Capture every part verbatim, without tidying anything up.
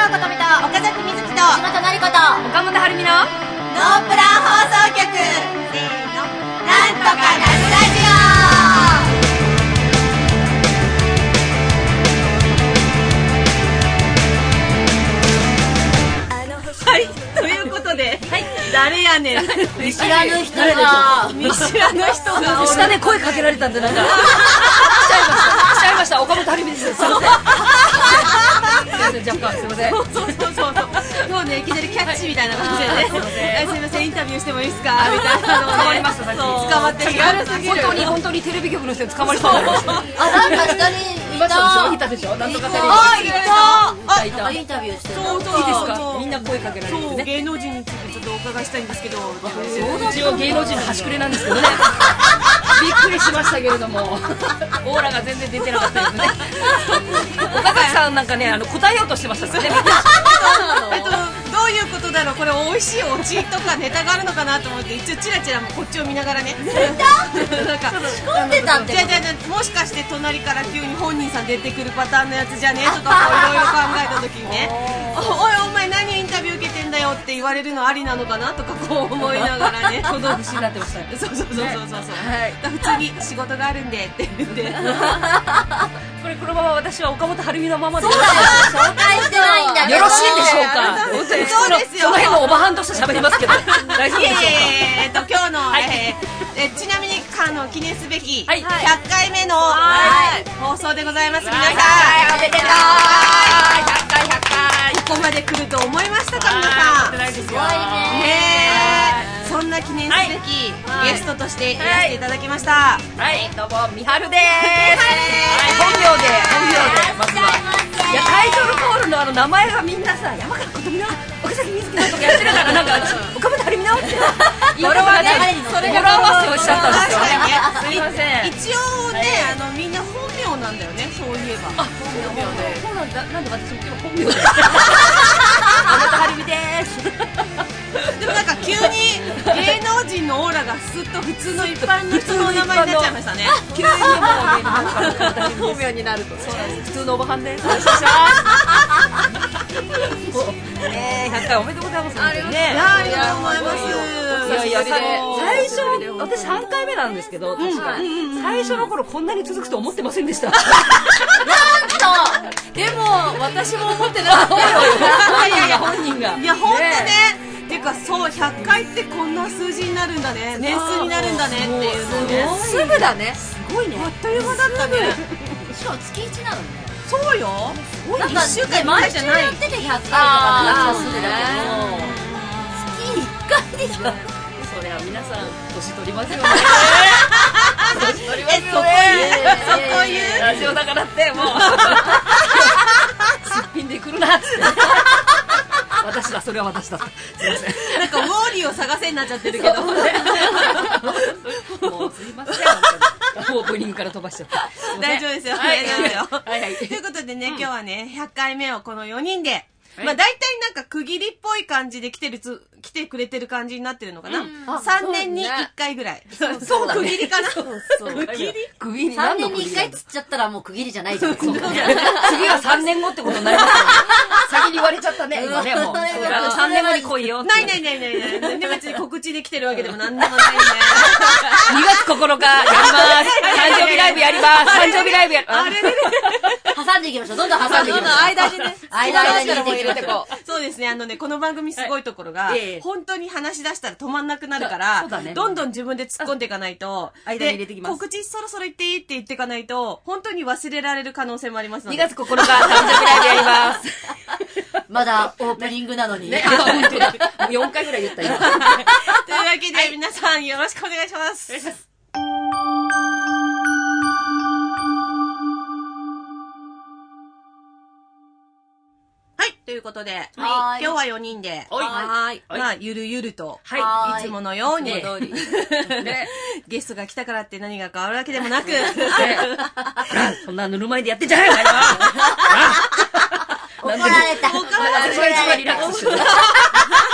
藤琴美と岡崎瑞希と島田成子と岡本晴美のノープラン放送局、せーの、なんとかなるラジオ。はい、ということで、はい、誰やねん見知らぬ人が見知らぬ人が下で声かけられたんで、なんか来ちゃいました来ちゃいました岡本晴美です。すいません若干すいません。 そうそうそうそうそうね、いきなりキャッチみたいな感じでね、すいませんインタビューしてもいいですかみたいなのを捕まりました。 捕まって気軽すぎる。 本当に本当にテレビ局の人に捕まりそうになりました。あ、なんか下にいましたでしょ。いたでしょ。なんとかテレビ。 あ、いたいた。インタビューしてる。 そうそう、 いいですか。みんな声かけられるね。 芸能人についてちょっとお伺いしたいんですけど。 一応芸能人の端くれなんですけどね。びっくりしましたけれども、オーラが全然出てなかったですね。岡崎さんなんかね、あの答えようとしてましたからね。 えっとどういうことだろう、これ美味しいオチとかネタがあるのかなと思って一応チラチラこっちを見ながらね。ネタ？なんか仕込んでたって。じゃじゃじゃもしかして隣から急に本人さん出てくるパターンのやつじゃねとかいろいろ考えた時にね、おいお前何インタビュー受けてんだよって言われるのありなのかなとかこう思いながらね。 小道具になってました。 そうそうそうそうそう。普通に仕事があるんでって言って。 これこのまま私は岡本晴美のままで。 そうだよ。紹介してないんだけど。 よろしいんでしょうか。 そうですよ。 その辺のおばはんとして喋りますけど。大丈夫でしょうか。 えっと今日のえちなみにあの記念すべきひゃっかいめの放送でございます。皆さんおめでとう。ひゃっかいひゃっかい。 ここまで来ると思いましたか皆さん。 すごいね。 そんな記念すべきゲストとしていらしていただきました。 はい、どうもみはるです。本名で本名でまずは。いやタイトルコールのあの名前がみんなさ、山川琴美の岡崎瑞希のとかやってるからなんか岡本晴美のって語呂合わせそれ語呂合わせをしちゃったんですよね。すいません。 一応ねあのみんな本名なんだよね、そういえば。 あ、本名で。そうなんだ。なんで私も今本名で。岡本晴美です。 でもなんか急に芸能人のオーラがスッと普通の一般の人の名前になっちゃいましたね。 急にもう本名になると普通のおばはんです。ねえ、ひゃっかいおめでとうございますね。 ありがとうございます。 いやいや、最初私さんかいめなんですけど、確か最初の頃こんなに続くと思ってませんでした。なんとでも私も思ってなかったよ。本人がいや本当ね。ていうかそうひゃっかいってこんな数字になるんだね、年数になるんだねっていうのね。 すぐだね。すごいね。 あっという間だったね。 しかも月いちなのね。 そうよ。 なんか週間毎週やっててひゃっかいとかなっちゃうけど、月いっかいでしょ。 それは皆さん年取りますよね。年取りますよね。 そこ言うラジオだからってもうすっぴんで来るなっつって。私だ、それは私だった。すいません。 なんかウォーリーを探せになっちゃってるけど。もうすいません。オープニングから飛ばしちゃった。 大丈夫ですよ。 はい、 大丈夫ですよ。 はいはい。 ということでね、今日はね、ひゃっかいめをこのよにんで、まあ大体なんか区切りっぽい感じで来てるつ、来てくれてる感じになってるのかな。さんねんにいっかいぐらい。そう、区切りかな。区切り区切りさんねんにいっかいつっちゃったらもう区切りじゃないじゃん。次はさんねんごってことになりますよ。先に言われちゃったね。今ね、もう。さんねんごに来いよ。 ないないないないない。で別に告知できてるわけでもなんでもないね。 にがつここのかやります。誕生日ライブやります。誕生日ライブやる。あれれれ。 挟んでいきましょう。どんどん挟んでいきましょう。 間にね。 間間に入れてこう。そうですね。あのね、この番組すごいところが、本当に話し出したら止まんなくなるから、どんどん自分で突っ込んでいかないと、 間に入れてきます。 告知そろそろ言っていいって言っていかないと、本当に忘れられる可能性もありますので。 にがつここのか誕生日ライブやります。 まだオープニングなのに。 ね、本当だ。よんかいぐらい言った今。 というわけで皆さんよろしくお願いします。はい、ということで、今日はよにんで、はい、まあゆるゆると、いつものようにゲストが来たからって何が変わるわけでもなく、 そんなぬるま湯でやってんじゃないよ。 怒られた。 私が一番リラックスしてる。クッショ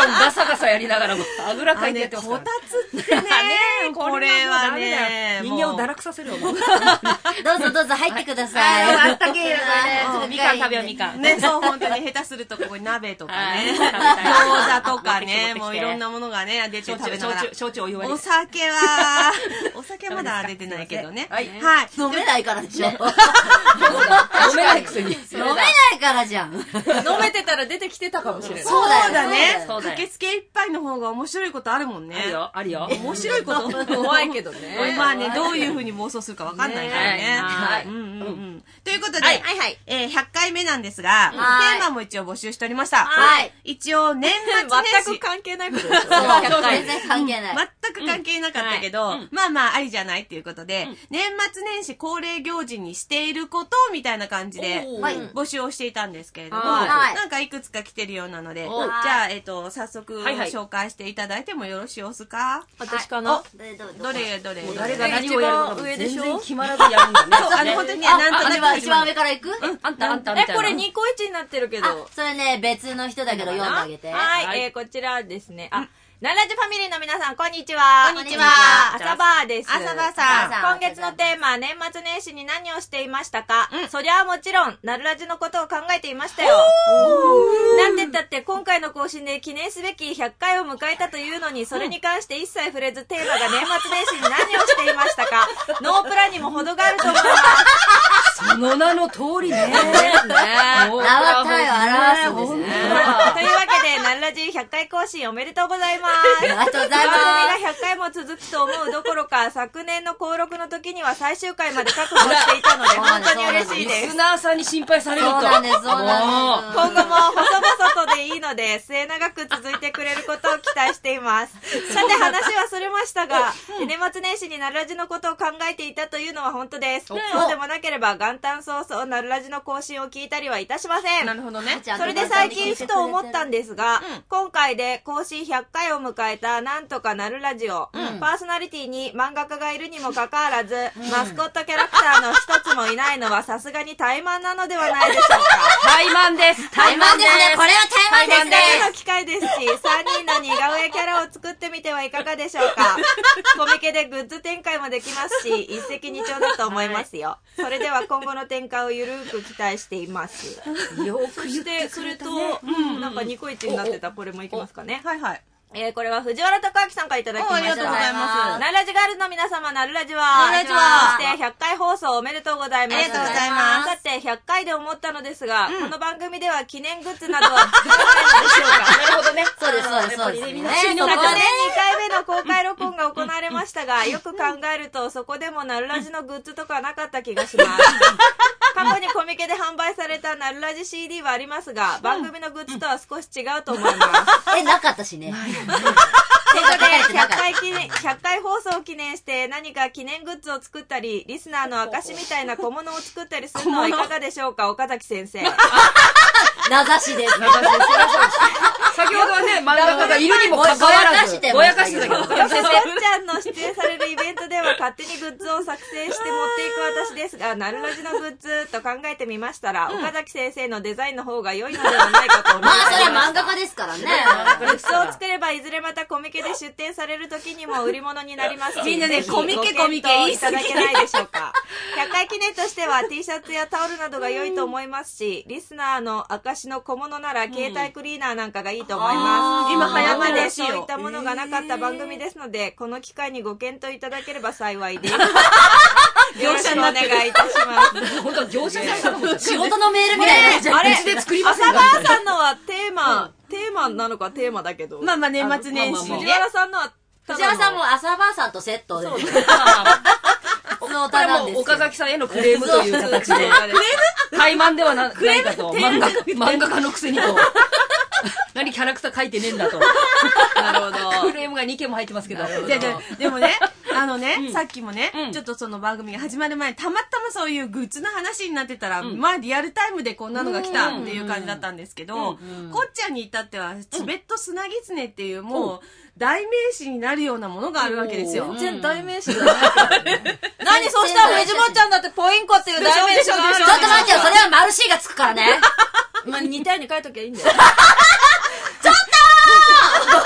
ガサガサやりながらも、あぐらかいてやってますから。 こたつってね、これはね、 人間を堕落させるよ。 どうぞどうぞ入ってください。 あったけえよ、これ。ちょっとみかん食べよう、みかん。 ね、そう、本当に下手するとここに鍋とかね、餃子とかね、もういろんなものがね、出て食べながら。 焼酎お湯割り。 お酒は、お酒まだ出てないけどね。はい。 飲めないからでしょ。 飲めないくせに。 飲めないからじゃん。 飲めてたら出てきてたかもしれない。 そうだね。 そうだよ。 駆けつけ一杯の方が面白いことあるもんね。 あるよ、あるよ。 面白いこと怖いけどね。 まあね、どういう風に妄想するかわかんないからね。 はい。 うんうんうん。ということで、 はいはい。 えー、ひゃっかいめなんですが、テーマも一応募集しておりました。 はい。 一応、年末年始。 全く関係ないことでしょ。 そう、全然関係ない。 全く関係なかったけど、まあまあ、ありじゃないっていうことで、年末年始恒例行事にしていることみたいな感じで、募集をしていたんですけれども、なんかいくつか来てるようなので、じゃあ、えっと、早速紹介していただいてもよろしいですか？ 私かな？ どれどれ？ 誰が何をやるのか全然決まらずやるんだね。 そう、あの、本当にね、なんとなく。 一番上から行く？ あんた、あんた、みたいな。 え、これにこいちになってるけど。 それね、別の人だけど読んであげて。 はい、えー、こちらですね。あ、ナラジファミリーの皆さん、こんにちは。 こんにちは。 朝バーです。 朝バーさ今ん。 月のテーマ、年末年始に何をしていましたか？そりゃあもちろん、ナルラジのことを考えていましたよ。なんて言ったって、今回の更新で記念すべきひゃっかいを迎えたというのに、それに関して一切触れず、テーマが年末年始に何をしていましたか？ノープランにも程があると思います。 その名の通りね。ね。 名は体を表すんですね。 というわけで、ナルラジひゃっかい更新おめでとうございます。 ありがとうございます。 番組がひゃっかいも続くと思うどころか、昨年の登録の時には最終回まで確保していたので、本当に嬉しいです。 リスナーさんに心配されると。 そうなんです、そうなんです。 今後も細々とでいいので、末永く続いてくれることを期待しています。さて話はそれましたが、年末年始にナルラジのことを考えていたというのは本当です。そうでもなければ元旦早々ナルラジの更新を聞いたりはいたしません。 なるほどね。 それで最近ふと思ったんですが、今回で更新ひゃっかいを迎えたなんとかナルラジオ、パーソナリティに漫画家がいるにもかかわらず、マスコットキャラクターの一つもいないのはさすがに怠慢なのではないでしょうか。 怠慢です。 怠慢ですね。これは怠慢ですね。 せっかくの機会ですし、さんにんの似顔絵キャラを作ってみてはいかがでしょうか。コミケでグッズ展開もできますし、一石二鳥だと思いますよ。それでは今後の展開をゆるーく期待しています。 よく言ってそれと、なんかニコイチになってたこれもいきますかね。 はいはい。 えー、これは藤原隆明さんからいただきました。 ありがとうございます。 ナルラジガールズの皆様、ナルラジは、 ナルラジは、 そしてひゃっかい放送おめでとうございます。 ありがとうございます。 さて、ひゃっかいで思ったのですが、この番組では記念グッズなどは作らないのでしょうか。 なるほどね。 そうです、そうです、そうです。ね、 昨年にかいめの公開録音が行われましたが、よく考えると、そこでもナルラジのグッズとかなかった気がします。過去にコミケで販売されたナルラジ シーディー はありますが、番組のグッズとは少し違うと思います。 え、なかったしね。 ということで、ひゃっかい記念、ひゃっかい放送を記念して何か記念グッズを作ったり、リスナーの証みたいな小物を作ったりするのはいかがでしょうか、岡崎先生。 名指しです。 先ほどはね、漫画家がいるにもかかわらず、ぼやかしてたけど。 よくせっちゃんの出演されるイベントでは勝手にグッズを作成して持っていく私ですが、ナルラジのグッズと考えてみましたら、岡崎先生のデザインの方が良いのではないかと思いままあ、 す。 それは漫画家ですからね。 グッズを作ればいずれまたコミケで出展される時にも売り物になりますし、 みんなねぜひコミケご検討コミケいただけないでしょうか。ひゃっかい記念としては T シャツやタオルなどが良いと思いますし、リスナーの証の小物なら携帯クリーナーなんかがいいと思います。 今流行ってるらしいよ。 そういったものがなかった番組ですので、この機会にご検討いただければ幸いです。よろしくお願いいたします。 本当業者さんの仕事のメールみたいな。 あれ、 うちで作りませんか。 浅川さんのはテーマ、テーマなのかテーマだけど。 まあまあ年末年始。 藤原さんのは、 藤原さんも朝晩さんとセットで。 そうです。 そのこれも歌なんです岡崎さんへのクレームという形で。怠慢ではなないかと。漫画漫画家のくせにと。何キャラクター書いてねえんだと。 なるほど。 クレームがにけんも入ってますけど。 でででもね、あのね、さっきもね、ちょっとその番組が始まる前にたまたまそういうグッズの話になってたら、まあリアルタイムでこんなのが来たっていう感じだったんですけど、こっちゃんに至ってはチベットスナギツネっていうもう代名詞になるようなものがあるわけですよ。 全然代名詞じゃないからね。何そうしたら藤本ちゃんだってポインコっていう代名詞がある。 ちょっと待ってよ、それはマルシーがつくからね。 まあ似たように書いときゃいいんだよ。 ちょっと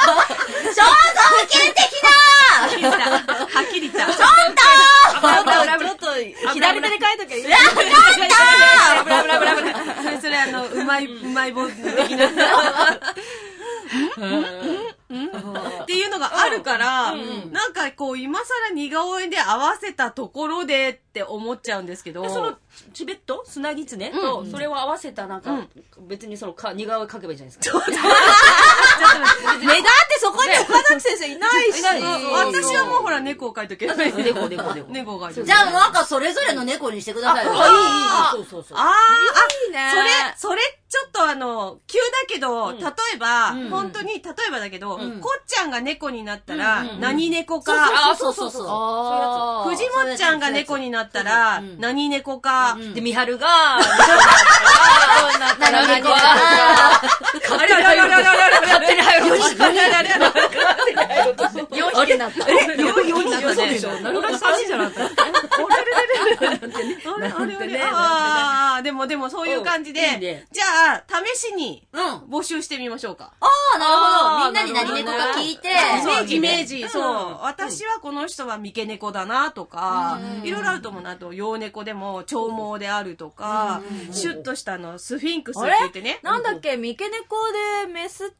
見的なはっきり言った。 ちょっとちょっと、左手で書いときゃいい。 ちょっブラブラブラブラ。それそれあの、うまい、うまい棒的な。っていうのがあるから、なんかこう、今更似顔絵で合わせたところでって思っちゃうんですけど。 その、チベット砂狐と、それを合わせたなんか、別にその、似顔絵描けばいいじゃないですか。 目立ってそこに岡崎先生いないし。 私はもうほら、猫を描いとけばいい。 猫、猫、猫。 猫を描いとけばいい。 じゃあなんかそれぞれの猫にしてくださいよ。 あ、いい、いい、そうそうそう。 ああ、 いいね。 それ、それ、ちょっとあの、急だけど、例えば、本当に、例えばだけど、こっちゃんが猫になったら、何猫か、 あ、そうそうそう。 藤もっちゃんが猫になったら、何猫か、 で、みはるが、 何猫か。 あれあれあれあれあれ勝手に入ろうとして。 あれあれあれ勝手に入ろうとして。 よんひきになった。 え、よんひきになったね。 でしょ。なるほど、さんじじゃなかった。 あれあれあれあれああ、でもでもそういう感じで、じゃあ、試しに募集してみましょうか。 ああ、なるほど。みんなに何猫か聞いて。 イメージ、そう。私はこの人は三毛猫だなとか、いろいろあると思うな。あと、洋猫でも、長毛であるとか、シュッとしたの、スフィンクスって言ってね。 なんだっけ、三毛猫でメスって、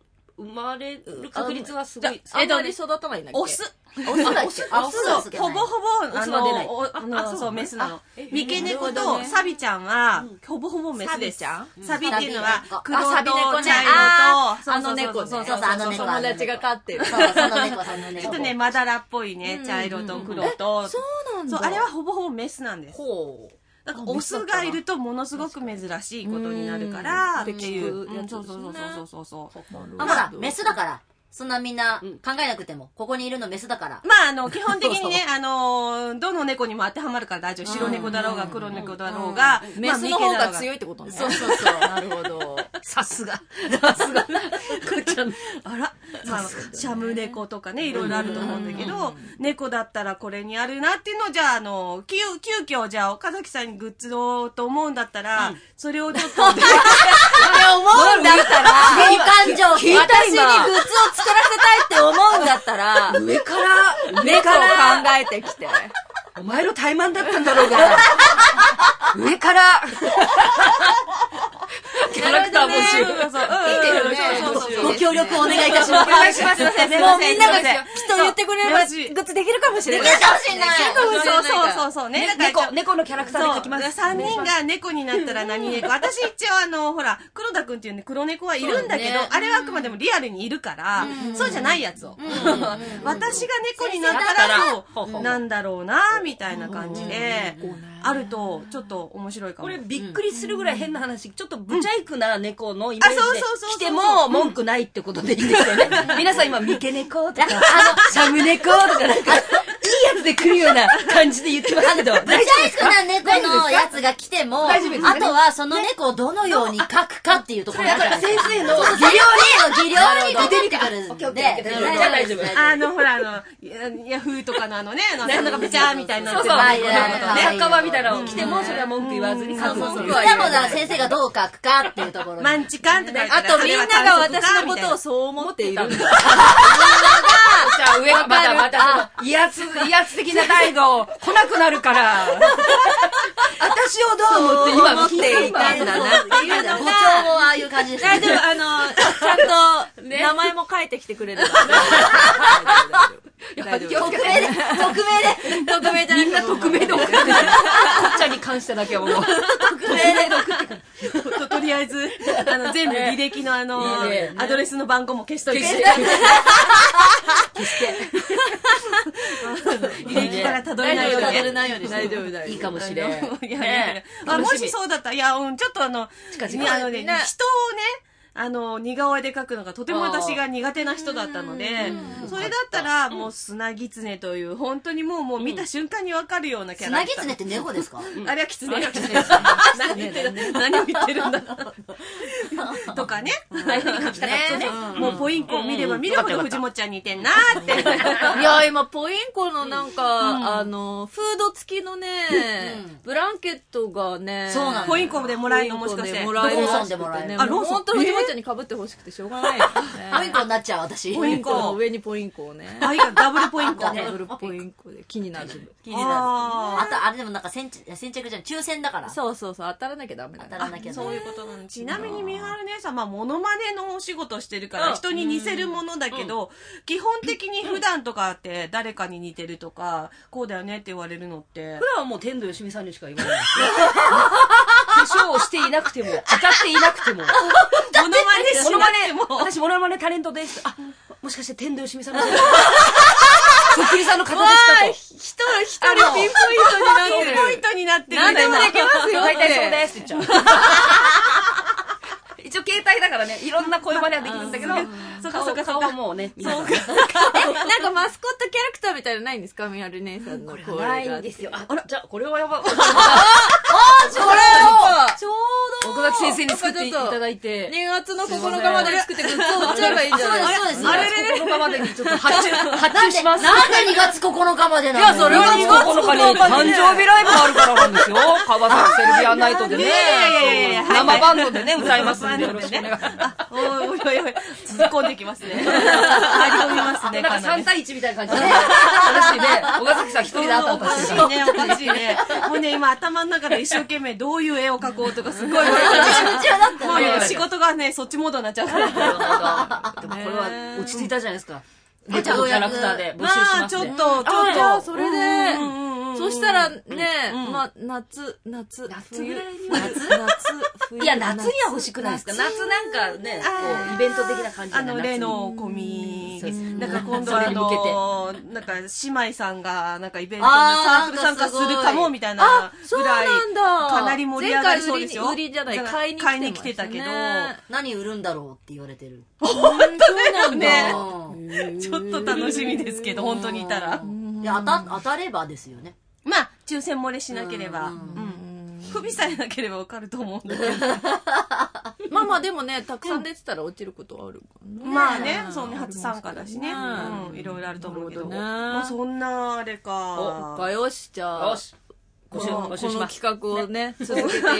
生まれる確率はすごい。 あんまり育たないんだっけ？ オス。 オスだっけ？ あ、そう、ほぼほぼ、あの、 あの、そう、メスなの。三毛猫とサビちゃんは、ほぼほぼメスです。 サビサビっていうのは、黒とサビ猫ね。 茶色と、 あの猫ね。 そうそう、あの猫。 友達が飼ってる。 そう、その猫、その猫。 ちょっとね、まだらっぽいね、茶色と黒と。 そうなんだ。 そう、あれはほぼほぼメスなんです。 ほう。 なんかオスがいるとものすごく珍しいことになるから、っていう。そうそうそうそうそう。 あ、ほら、メスだから。そんなみんな考えなくても、ここにいるのメスだから。 まあ、あの、基本的にね、あの、どの猫にも当てはまるから大丈夫。白猫だろうが黒猫だろうが、 メスの方が強いってことね。 そうそうそう。 なるほど。 さすが。さすが。こっちゃん。 あら、まあ、シャム猫とかね、いろいろあると思うんだけど、猫だったらこれにあるなっていうのを、じゃあ、あの、急、急遽、じゃあ、岡崎さんにグッズをと思うんだったら、それをちょっと。それ思うんだったら、交換条件。私にグッズを作らせたいって思うんだったら、 上から、 猫を考えてきて。 お前の怠慢だったんだろうが。上から、キャラクター募集。 そうそう。 そうそうそう。ご協力お願いいたします。 お願いします。もうみんながきっと言ってくれれば、グそうッズできるかもしれない。 できるかもしれない。 そうそうそうそうね。 猫、猫のキャラクターで描きます。 さんにんが猫になったら何猫。私一応あの、ほら、黒田くんっていうね、黒猫はいるんだけど、あれはあくまでもリアルにいるから、そうじゃないやつを。私が猫になったら、そう、なんだろうな、みたいな感じで、あると、ちょっと面白いかも。 これびっくりするぐらい変な話、ちょっとブチャイクな猫のイメージであそうそうそうそう来ても文句ないってことでいいんですよね。皆さん今、三毛猫とか、シャム猫とかなんか、いいやつで来るような感じで言ってますけど。 ブチャイクな猫のやつが来ても、あとはその猫をどのように描くかっていうところだから先生の技量に、技量に出てくるんで、 大丈夫。 あの、ほら、あの、ヤフーとかのあのね、あの、なんとかペチャーみたいな。 そうそう。作家場みたいなの来ても、それは文句言わずに書く。 そうそう。しかもだから先生がどう書くかっていうところ。 マンチカンとかあとみんなが私のことをそう思っているんだ。みんなが、 じゃあ上がまたまた、威圧、威圧的な態度来なくなるから、私をどう思って今思っていたんだなっていうのが、 部長もああいう感じです大丈夫、あの、ちゃんと名前も書いてきてくれるから。大丈夫。 匿名で、匿名で、 匿名じゃない。 みんな匿名で送ってくれる。こっちゃんに関してだけはもう。 匿名で送ってくる。 と, とりあえず、あの、全部履歴のあの、 ねねアドレスの番号も消しといて。 消して。消して。 履歴からたどれないように。 たどれないように。 大丈夫、大丈夫。 いいかもしれん。 いやいやいやあ、もしそうだったら、いや、うん、ちょっとあの、 近々 あのね、人をね、あの、似顔絵で描くのがとても私が苦手な人だったので、それだったら、もう砂狐という、本当にもう、もう見た瞬間にわかるようなキャラクター。 砂狐って猫ですか？ あれは狐。あれは狐です。何言ってる、何を言ってるんだ。とかね。 ああいうふうに描きたかったね。 もうポポインコを見れば見るほど藤本ちゃん似てんなーって。 いや、今、ポインコのなんか、あの、フード付きのね、ブランケットがね、 そうなの。ポインコでもらえるのもしかして。 もらえる。 ローソンでもらえる。 あ、ローソン。ほんと藤本ちゃんに被ってほしくてしょうがないよね。 ポインコになっちゃう、私。 ポインコの上にポインコをね。 あ、いいか、ダブルポインコ。 ダブルポインコで気になる。 気になる。あと、あれでもなんか先着じゃん、抽選だから。 そうそうそう、当たらなきゃダメだ。 当たらなきゃ。 そういうことなの。ちなみに三原姉さん、まあ、モノマネのお仕事してるから、人に似せるものだけど、基本的に普段とかって誰かに似てるとか、こうだよねって言われるのって。 普段はもう天童よしみさんにしか言わないですよ。化粧をしていなくても、歌っていなくても。モノマネしなくても。 私、モノマネタレントです。あ、もしかして天童よしみさんのそっくりさんの方ですかと。 一人、一人ピンポイントになってる。 ピンポイントになってる。 何でもできますよ。 大体そうですって言っちゃう。一応携帯だからね、いろんな声真似はできるんだけど、 そかそか顔はもうね、 そうか。え、なんかマスコットキャラクターみたいなのないんですかみはる姉さんの声が。 ないんですよ。あら、じゃあ、これはやばい。ああ、ちょうどちょうど奥崎先生に作っていただいて。 にがつのここのかまでに作ってグッズを売っちゃえばいいんじゃないそうです、そうです。 あれれれここのかまでにちょっと発注、発注します。 なんでにがつここのかまでなの？ いや、それはにがつここのかに誕生日ライブがあるからなんですよ。川崎セルビアンナイトでね。生バンドでね、歌いますんでよろしくお願いします。 おいおいおいおい、突っ込んできますね。張り込みますね。 なんかさん対いちみたいな感じで。楽しいね。岡崎さん一人であたおかしいね、おかしいね。もうね、今頭の中で一生懸命どういう絵を描こうとかすごい言われてる。もうね、仕事がね、そっちモードになっちゃう。なるほど。でもこれは落ち着いたじゃないですか。ごちゃのキャラクターで募集しますね。 まあ、ちょっと、ちょっと。 それで、そしたらね、まあ、夏、夏、 夏ぐらいに夏、夏、 冬。いや、夏には欲しくないですか？夏なんかね、こう、イベント的な感じで。 あの、例の込み。なんか今度はあの、なんか姉妹さんが、なんかイベントにサークル参加するかも、みたいなぐらい、かなり盛り上がりそうですよ。 売りじゃない、買いに買いに来てたけど。 何売るんだろうって言われてる。 本当だよね。ちょっと楽しみですけど、本当にいたら。 いや、当た、当たればですよね。 まあ、抽選漏れしなければ。うん。不備さえなければわかると思うんだけど。 まあまあでもね、たくさん出てたら落ちることはあるかな。まあね、そうね、初参加だしね。うん、いろいろあると思うけど。まあそんなあれか。 お、よし、じゃあ。よし。この企画をね、続けていって、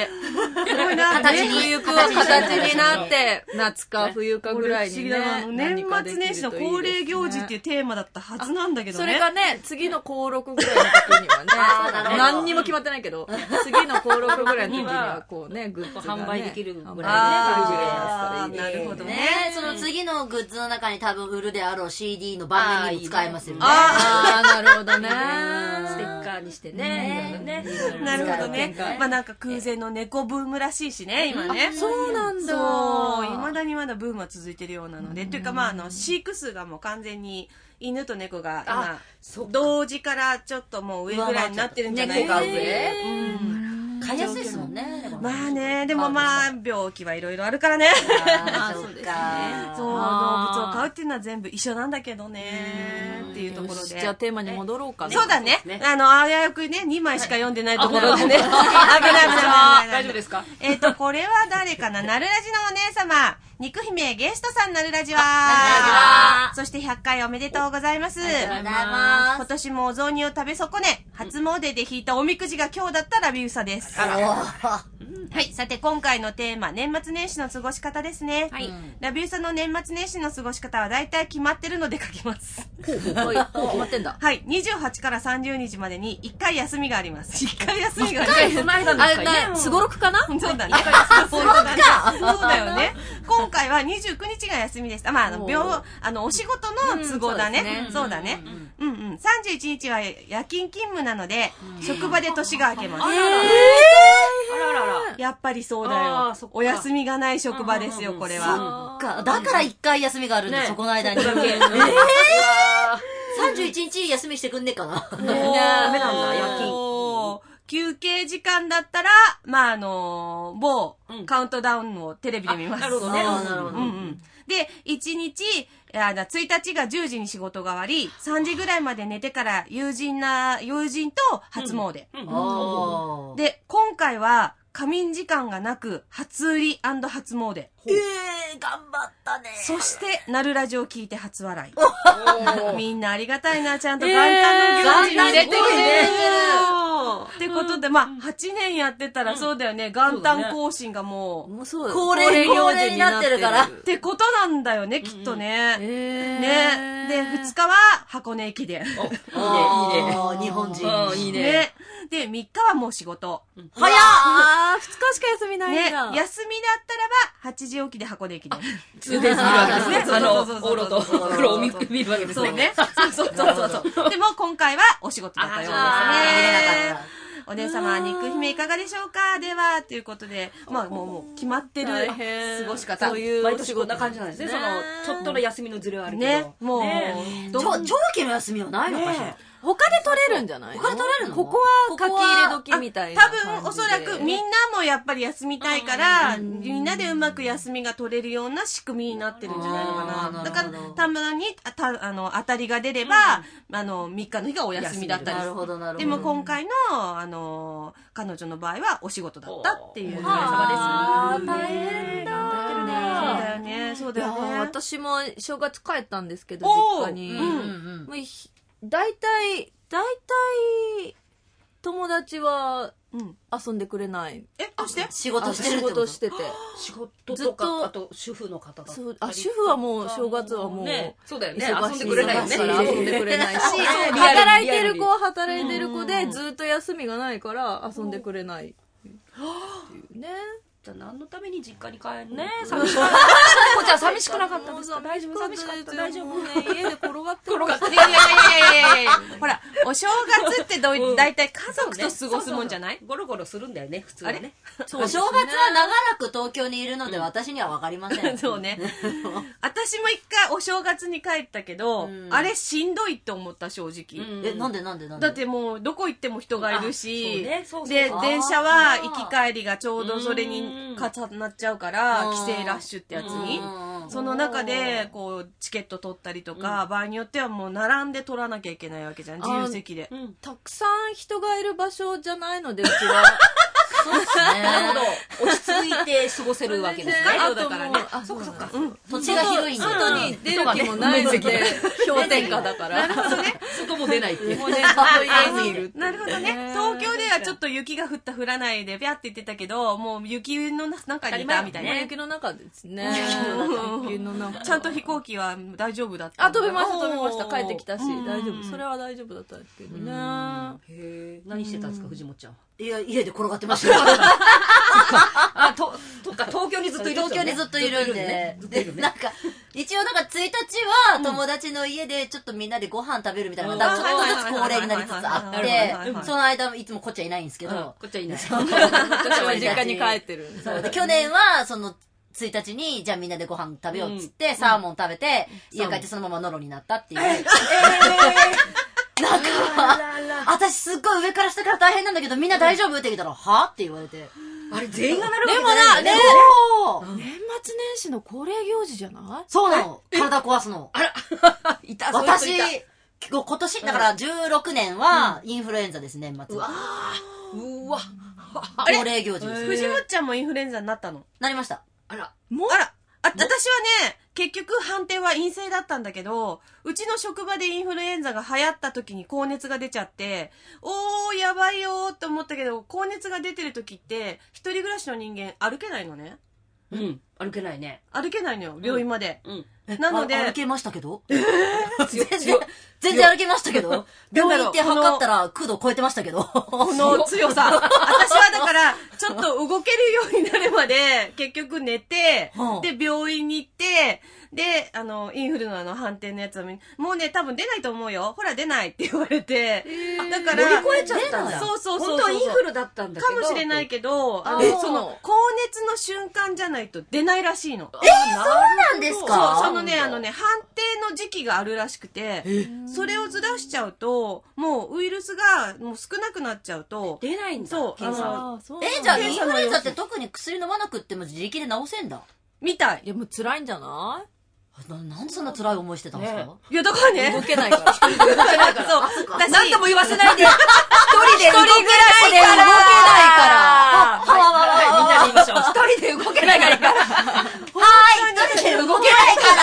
形に、 冬は形になって、夏か冬かぐらいにね。 年末年始の恒例行事っていうテーマだったはずなんだけどね。 それがね、次の登録ぐらいの時にはね、何にも決まってないけど、次の登録ぐらいの時には、こうね、グッズ販売できるぐらいね、 あー、なるほどね。 その次のグッズの中に多分売るであろう シーディー の盤面にも使えますよね。 あー、なるほどね。 ステッカーにしてね。 ね、なるほどね。まあなんか空前の猫ブームらしいしね、今ね。 そうなんだ。 そう、未だにまだブームは続いてるようなので。というかまああの、飼育数がもう完全に犬と猫が今、同時からちょっともう上ぐらいになってるんじゃないかって。うん。 飼いやすいですもんね。 まあね、でもまあ、病気はいろいろあるからね。 ああ、そうですね。 そう、動物を飼うっていうのは全部一緒なんだけどね、っていうところで。 じゃあテーマに戻ろうかね。 そうだね。あの、あやよくね、にまいしか読んでないところでね。危ない危ない。 大丈夫ですか？ えっと、これは誰かな？なるラジのお姉様。肉姫ゲストさんなるラジは。そしてひゃっかいおめでとうございます。 ありがとうございます。 今年もお雑煮を食べ損ね、初詣で引いたおみくじが今日だったラビウサです。はい。さて、今回のテーマ、年末年始の過ごし方ですね。はい。ラビウサの年末年始の過ごし方は大体決まってるので書きます。 はい。決まってんだ。 はい。にじゅうはちからさんじゅうにちまでにいっかい休みがあります。いっかい休みがあります。 いっかいその間のいっかいね。 すごろくかな？ そうだね。そうだよね。今回はにじゅうくにちが休みでした。まあ、あの、病、あの、お仕事の都合だね。そうだね。うんうん。さんじゅういちにちは夜勤勤務なので、職場で年が明けます。 あららら。 やっぱりそうだよ。お休みがない職場ですよ、これは。 そっか。だからいっかい休みがあるんだ、そこの間に。えぇさんじゅういちにち休みしてくんねえかな。 ダメなんだ、夜勤。 休憩時間だったら、まあ、あの、某カウントダウンをテレビで見ます。 なるほどね。 うんうん。で、いちにち、あついたちがじゅうじに仕事が終わり、さんじぐらいまで寝てから友人な、友人と初詣。で、今回は仮眠時間がなく、初売り&初詣。 えー、頑張ったね。 そして、なるラジオ聞いて初笑い。みんなありがたいな、ちゃんと元旦の行事に入れてくれてる。ってことで、まあ、はちねんやってたらそうだよね。元旦更新がもう、 恒例恒例になってるから。 ってことなんだよね、きっとね。ね。で、ふつかは箱根駅伝。いいね、いいね。 日本人。 いいね。で、みっかはもう仕事。 早っあー、ふつかしか休みないんだ。 ね、休みだったらば、はちじ起きで箱根駅伝。 ツーデイズ見るわけですね。あの、オーロと黒を見るわけですね。 そうね。そうそうそうそう。でも今回はお仕事だったようですね。お姉様、肉姫いかがでしょうか。では、ということで、まあもう、もう決まってる過ごし方。 そういう毎年こんな感じなんですね。その、ちょっとの休みのズレはあるけど。ね、 もう、 長期の休みはないのかしら。 他で取れるんじゃない？ 他で取れるの？ ここは書き入れ時みたいな。 多分おそらくみんなもやっぱり休みたいから、みんなでうまく休みが取れるような仕組みになってるんじゃないのかな。だからたまにあたあの当たりが出れば、あのみっかの日がお休みだったり。 なるほどなるほど。 でも今回のあの彼女の場合はお仕事だったっていうお疲れ様です。 大変だ。 そうだよね。そうだよね。 私も正月帰ったんですけど実家に。大体、大体、友達は遊んでくれない。 え、どうして仕事してる仕事してて。 仕事とか、あと主婦の方が。 そう、あ、主婦はもう正月はもう、 そうだよね。遊んでくれないよね。 遊んでくれないし、働いてる子は働いてる子で、ずっと休みがないから遊んでくれない。っていうね。 じゃあ何のために実家に帰るね。寂しくなかった。こっちは寂しくなかったですか？大丈夫、寂しかった。大丈夫。 家で転がって転がって。いやいやいやいやいやほら、お正月ってどうだいたい家族と過ごすもんじゃない？ ゴロゴロするんだよね、普通はね。 お正月は長らく東京にいるので私にはわかりません。 そうね。私も一回お正月に帰ったけど、あれしんどいって思った、正直。 え、なんでなんでなんで？ だってもうどこ行っても人がいるし、で、電車は行き帰りがちょうどそれに重なっちゃうから、帰省ラッシュってやつに。その中で、こう、チケット取ったりとか、場合によってはもう並んで取らなきゃいけないわけじゃん、自由席で。 たくさん人がいる場所じゃないので、うちは。 そうですね。 なるほど。落ち着いて過ごせるわけですね。 そうだからね。 あ、そっかそっか。 土地が広いんで。 外に出る気もないので、氷点下だから。 なるほどね。 外も出ないっていう。 もうね、ずっと家にいる。 なるほどね。東京ではちょっと雪が降った降らないで、ビャって言ってたけど、もう雪の中にいたみたいな。 雪の中ですね。雪の中。 ちゃんと飛行機は大丈夫だった。 あ、飛びました、飛びました。帰ってきたし、大丈夫。それは大丈夫だったんですけどね。 へえ。何してたんですか、藤本ちゃんは。 いや、家で転がってましたよ。 あ、と、とか、東京にずっといる。 東京にずっといるんで。で、なんか、一応なんかついたちは友達の家でちょっとみんなでご飯食べるみたいなのが、ちょっとずつ恒例になりつつあって、その間いつもこっちはいないんですけど。 こっちはいない。 こっちは実家に帰ってる。 そうで、去年は、その、ついたちに、じゃあみんなでご飯食べようっつって、サーモン食べて、家帰ってそのままノロになったっていう。なんか、私すっごい上から下から大変なんだけど、みんな大丈夫って聞いたら、はって言われて。 あれ全員がなるわけでもな、ね、年末年始の恒例行事じゃない？ そうなの。体壊すの。 あら、いた、 私、今年、だからじゅうろくねんはインフルエンザです、年末。 うわうわ恒例行事です。 藤本ちゃんもインフルエンザになったの？ なりました。 あら。 もうあら。あ、私はね、結局判定は陰性だったんだけど、うちの職場でインフルエンザが流行った時に高熱が出ちゃって、おー、やばいよーって思ったけど、高熱が出てる時って、一人暮らしの人間歩けないのね。 うん。歩けないね。 歩けないのよ、病院まで。 うん。 なので。 歩けましたけど全然、全然歩けましたけど病院行って測ったらきゅうど超えてましたけどこの強さ。私はだから、ちょっと動けるようになるまで、結局寝て、で、病院に行って、で、あの、インフルのあの判定のやつは、もうね、多分出ないと思うよ。ほら、出ないって言われて。だから、 乗り越えちゃったんだ。 そうそうそう。 本当はインフルだったんだけど。 かもしれないけど、あの、その、高熱の瞬間じゃないと出ないらしいの。 えー、そうなんですか？ そう、そのね、あのね、判定の時期があるらしくて、それをずらしちゃうと、もうウイルスがもう少なくなっちゃうと、 出ないんだ。 そう、 検査。 え、じゃあインフルエンザって特に薬飲まなくっても自力で治せんだ。 みたい。 いや、もう辛いんじゃない？ ななんでそんな辛い思いしてたんですか？ いや、だからね。 動けないから。一人で動けないから。 そう。 私、何とも言わせないで。一人で動けないから。 一人暮らしで動けないから。 はい、みんなで言いましょう。一人で動けないから。はい、 一人で動けないから。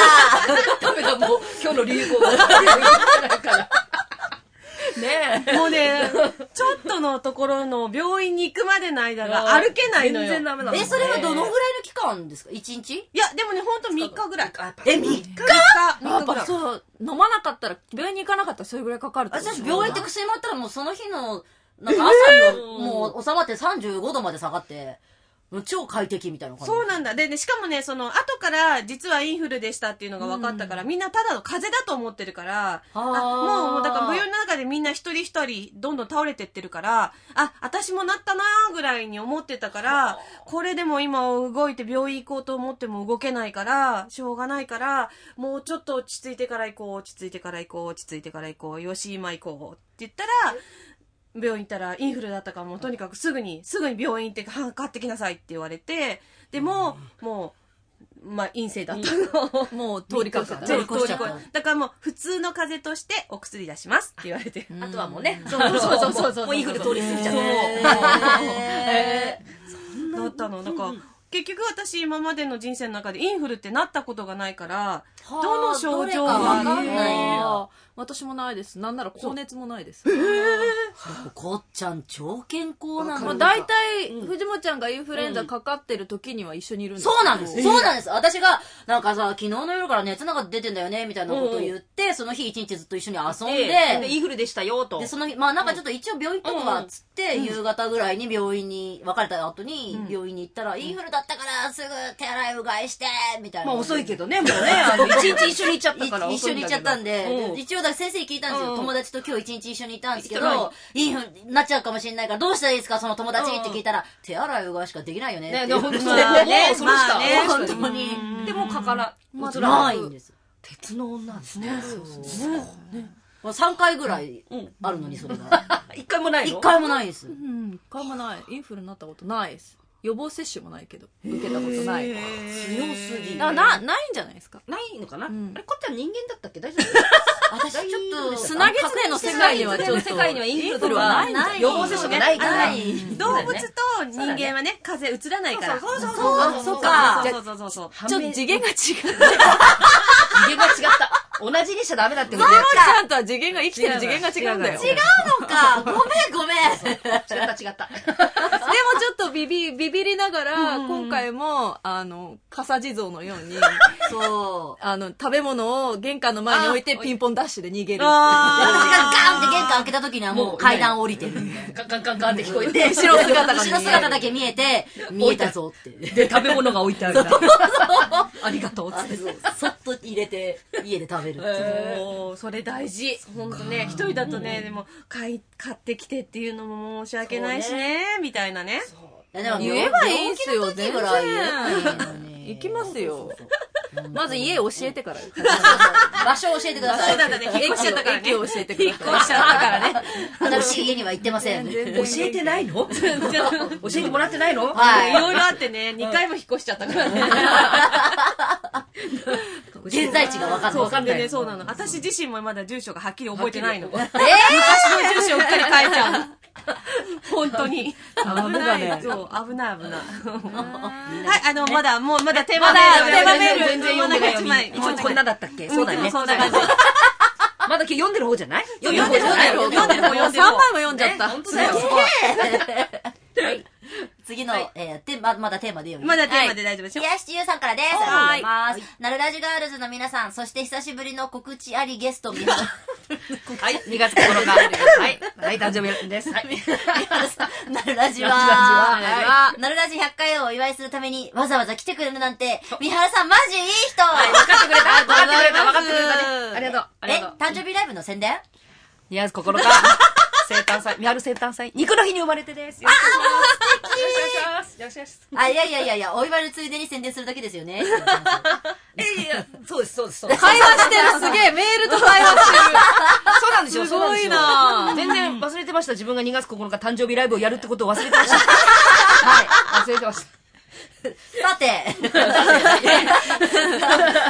ダメだ、もう、今日の流行が。一人で動けないから。ねえ。もうね、ちょっとのところの病院に行くまでの間が歩けないのよ。 全然ダメなの。 え、それはどのぐらいの期間ですか？ いち 日？ いや、でもね、ほんとみっかぐらい。 え、みっか？ やっぱそう、飲まなかったら、病院に行かなかったらそれぐらいかかるってこと。 私、病院って薬もらったらもうその日の、なんか朝にはもう収まってさんじゅうごどまで下がって、超快適みたいな感じ。 そうなんだ。で、ね、しかもね、その、後から実はインフルでしたっていうのが分かったから、うん、みんなただの風邪だと思ってるから、あもう、もうだから病院の中でみんな一人一人どんどん倒れてってるから、あ、私もなったなーぐらいに思ってたから、これでも今動いて病院行こうと思っても動けないから、しょうがないから、もうちょっと落ち着いてから行こう、落ち着いてから行こう、落ち着いてから行こう、よし、今行こうって言ったら、病院行ったらインフルだったからもうとにかくすぐにすぐに病院行って買ってきなさいって言われて、でも、うん、もうまあ陰性だったのもう通り越した通り越しちゃった。 だからもう普通の風邪としてお薬出しますって言われて、 あとはもうね、 そうそうそうそうそう、 もうインフル通り過ぎちゃって、 えー、だったの。だから、うん、結局私今までの人生の中でインフルってなったことがないから、どの症状がわかんないよ。 私もないです。なんなら高熱もないです。 えー、こっちゃん超健康なの。 だいたい藤本ちゃんがインフルエンザかかってる時には一緒にいるんです。 そうなんです。そうなんです。私がなんかさ、昨日の夜から熱なんか出てんだよねみたいなことを言って、その日一日ずっと一緒に遊んで、 でインフルでしたよと。 でその日まあなんかちょっと一応病院行っとくわっつって、夕方ぐらいに病院に別れた後に病院に行ったら、インフルだったからすぐ手洗いうがいしてみたいな。 まあ遅いけどね、もうね、あの一日一緒に行っちゃったから。 一緒に行っちゃったんで、一応だ先生に聞いたんですよ。友達と今日一日一緒にいたんですけど、インフルになっちゃうかもしれないからどうしたらいいですかその友達って聞いたら、手洗いうがいしかできないよねって。 ね、本当にね、それしかね、 本当に。 でもかからないんです。 鉄の女ですね。 さんかいぐらいあるのにそれが。 一回もないの？ 一回もないです。 うん、一回もない。インフルになったことないです。予防接種もないけど受けたことない。 強すぎ。 なないんじゃないですか。 ないのかな。あれこっちは人間だったっけ大丈夫？ 私ちょっと砂狐の世界にはちょっと世界にはインフルはない予防接種がないから。 動物と人間はね風邪うつらないから。 そうそうそう。そうか。 そうそうそうそう。 ちょっと次元が違う。 次元が違った。同じにしちゃダメだってことね。マモちゃんとは次元が生きてる次元が違うんだよ。 違うのか。ごめんごめん。 違った違った。でもちょっとビビビビりながら今回もあの笠地蔵のようにそうあの食べ物を玄関の前に置いてピンポンダッシュで逃げる。私がガンって玄関開けた時にはもう階段降りてる。 ガンガンガンガンって聞こえて後ろ姿が後ろ姿だけ見えて見えたぞって。 で食べ物が置いてあるんだ。ありがとうって。 そっと入れて家で食べる。 おーそれ大事。本当ね一人だとねでも買い買ってきてっていうのも申し訳ないしねみたいなね。 言えばいいんすよ全然。行きますよ。まず家教えてから。 場所教えてください。 そうだね。引っ越しちゃったからね。 駅を教えてください。 引っ越しちゃったからね。 私家には行ってません。 教えてないの？教えてもらってないの？ はい。いろいろあってねにかいも引っ越しちゃったからね。 現在地が分かんない。 そうかんないね。そうなの。私自身もまだ住所がはっきり覚えてないの。えー、昔の住所をうっかり変えちゃう。本当に。危ない。そう、危ない危ない。はい、あの、まだ、もう、まだテーマメール。 テーマメール。全然読んでないよ。一応こんなだったっけ？そうだよね。 そうだね。 まだ今日読んでる方じゃない？ 読んでる方じゃない？読んでる方、読んでる方。 さんまいも読んじゃった。 本当だよ。 はい。次の、えー、て、ま、まだテーマで読む。 まだテーマで大丈夫でしょ？ 冷やし中さんからです。ありがとうございます。なるラジガールズの皆さん、そして久しぶりの告知ありゲスト、みははい、にがつここのか。はい、はい、誕生日です。はい。 なるラジは、なるラジひゃっかいをお祝いするために、わざわざ来てくれるなんて、みはるさんマジいい人。 はい、分かってくれた。分かってくれた。分かってくれたね。ありがとう。ありがとう。 え、誕生日ライブの宣伝？ にがつここのか。生誕祭、みはる生誕祭、肉の日に生まれてです。よろしくお願いします。よろしくお願いします。 あ、いやいやいやいや、お祝いのついでに宣伝するだけですよね。 え、いや、そうです、そうです、そうです。 会話してる、すげえ、メールと会話してる。 そうなんですよ、 すごいな全然忘れてました。自分がにがつここのか誕生日ライブをやるってことを忘れてました。はい、忘れてました。 さて、話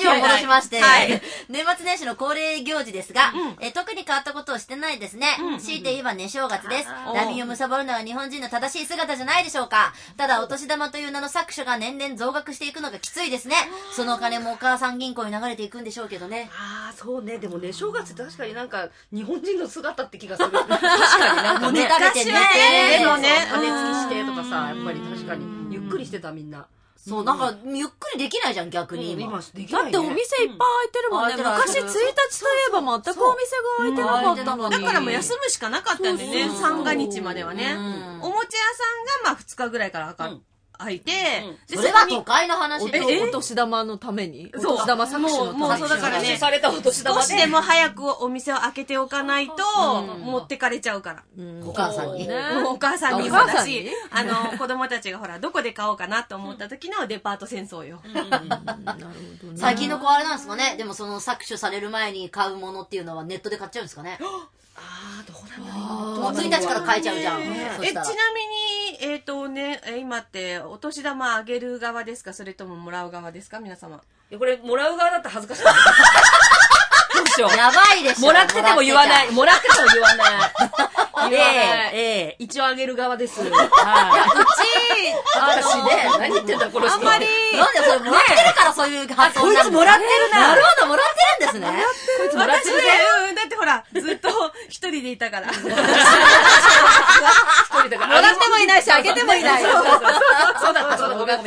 を戻しまして、 はいはい、 年末年始の恒例行事ですが、うん、え特に変わったことをしてないですね。うん、強いて言えば寝正月です。ラミを貪るのは日本人の正しい姿じゃないでしょうか。ただ、お年玉という名の搾取が年々増額していくのがきついですね。そのお金もお母さん銀行に流れていくんでしょうけどね。 ああ、そうね。でも寝正月って確かになんか、日本人の姿って気がする。確かになんかね。 もう寝食べて寝て。 でもね、羽根付きしてとかさ、やっぱり確かに。ゆっくりしてたみんな。 そう、なんか、ゆっくりできないじゃん、逆に今。 今できないね、だってお店いっぱい開いてるもんね。昔ついたちといえば全くお店が開いてなかったのに。 だからもう休むしかなかったんでね、三が日まではね。おもちゃ屋さんがまあふつかぐらいから開いて、 それは都会の話で。 お年玉のためにお年玉搾取のために。 もうそうだからね、 されたお年玉少しでも早くお店を開けておかないと、持ってかれちゃうから。 お母さんに。 お母さんにもだし、あの、子供たちがほら、どこで買おうかなと思った時のデパート戦争よ。 最近の子あれなんですかね。でもその搾取される前に買うものっていうのはネットで買っちゃうんですかね。 ああ、どうなんだろう。 もうついたちから買えちゃうじゃん。 え、ちなみに、えっとね、今って、お年玉あげる側ですか、それとももらう側ですか、皆様。 いや、これ、もらう側だったら恥ずかしい。どうしよう。 やばいでしょ。 もらってても言わない。もらってても言わない。ええ、ええ、一応あげる側です。はい。うち、私ね、何言ってんだ、この人。 あんまり。なんでそれもらってるからそういう発想こいつもらってるな。 なるほど、もらってるんですね。 こいつもらってるね。うん、だってほら、ずっと一人でいたから。一人だから。もらってもいないし、あげてもいない。 そうだった、そうだった。一人だった。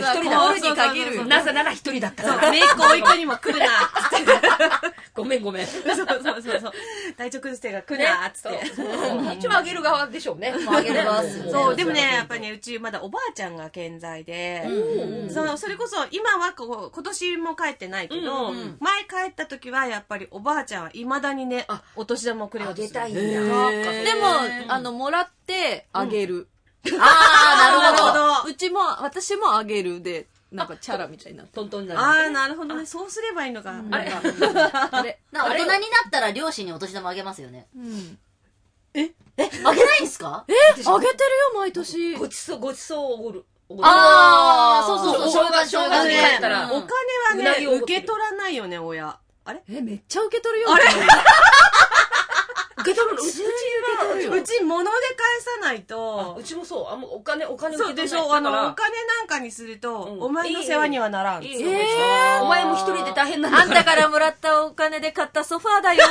に限る。 なぜなら一人だった。 そう、めいっ子おいっ子にも来るな。 ごめんごめん。 そうそうそうそう。体調崩してが来るな、つって。 一応あげる側でしょうね。 あげる側っすよね。 そう、でもね、やっぱりね、うちまだおばあちゃんが健在で、その、それこそ今はこう、今年も帰ってないけど、前帰った時はやっぱりおばあちゃんは未だにね、お年玉をくれようとする。 あげたいんだ。 でも、あの、もらってあげる。 ああ、なるほど。 うちも、私もあげるで、なんかチャラみたいになって。 トントンになる。 ああ、なるほどね。そうすればいいのか。 あれあれ大人になったら両親にお年玉あげますよね。 うん。 ええあげないんすか？ えあげてるよ、毎年。 ごちそう、ごちそうおごる。 ああ、そうそうそう。 正月、正月に帰ったら。 お金はね、受け取らないよね、親。あれえ、めっちゃ受け取るよ。 あれ受け取るのうち、うち受け取るよ。 うち物で返さないと。 うちもそう。あんまお金、お金受け取らない。そうでしょ。あの、お金なんかにすると、お前の世話にはならん。 ええ。お前も一人で大変なんだ。 あんたからもらったお金で買ったソファーだよ。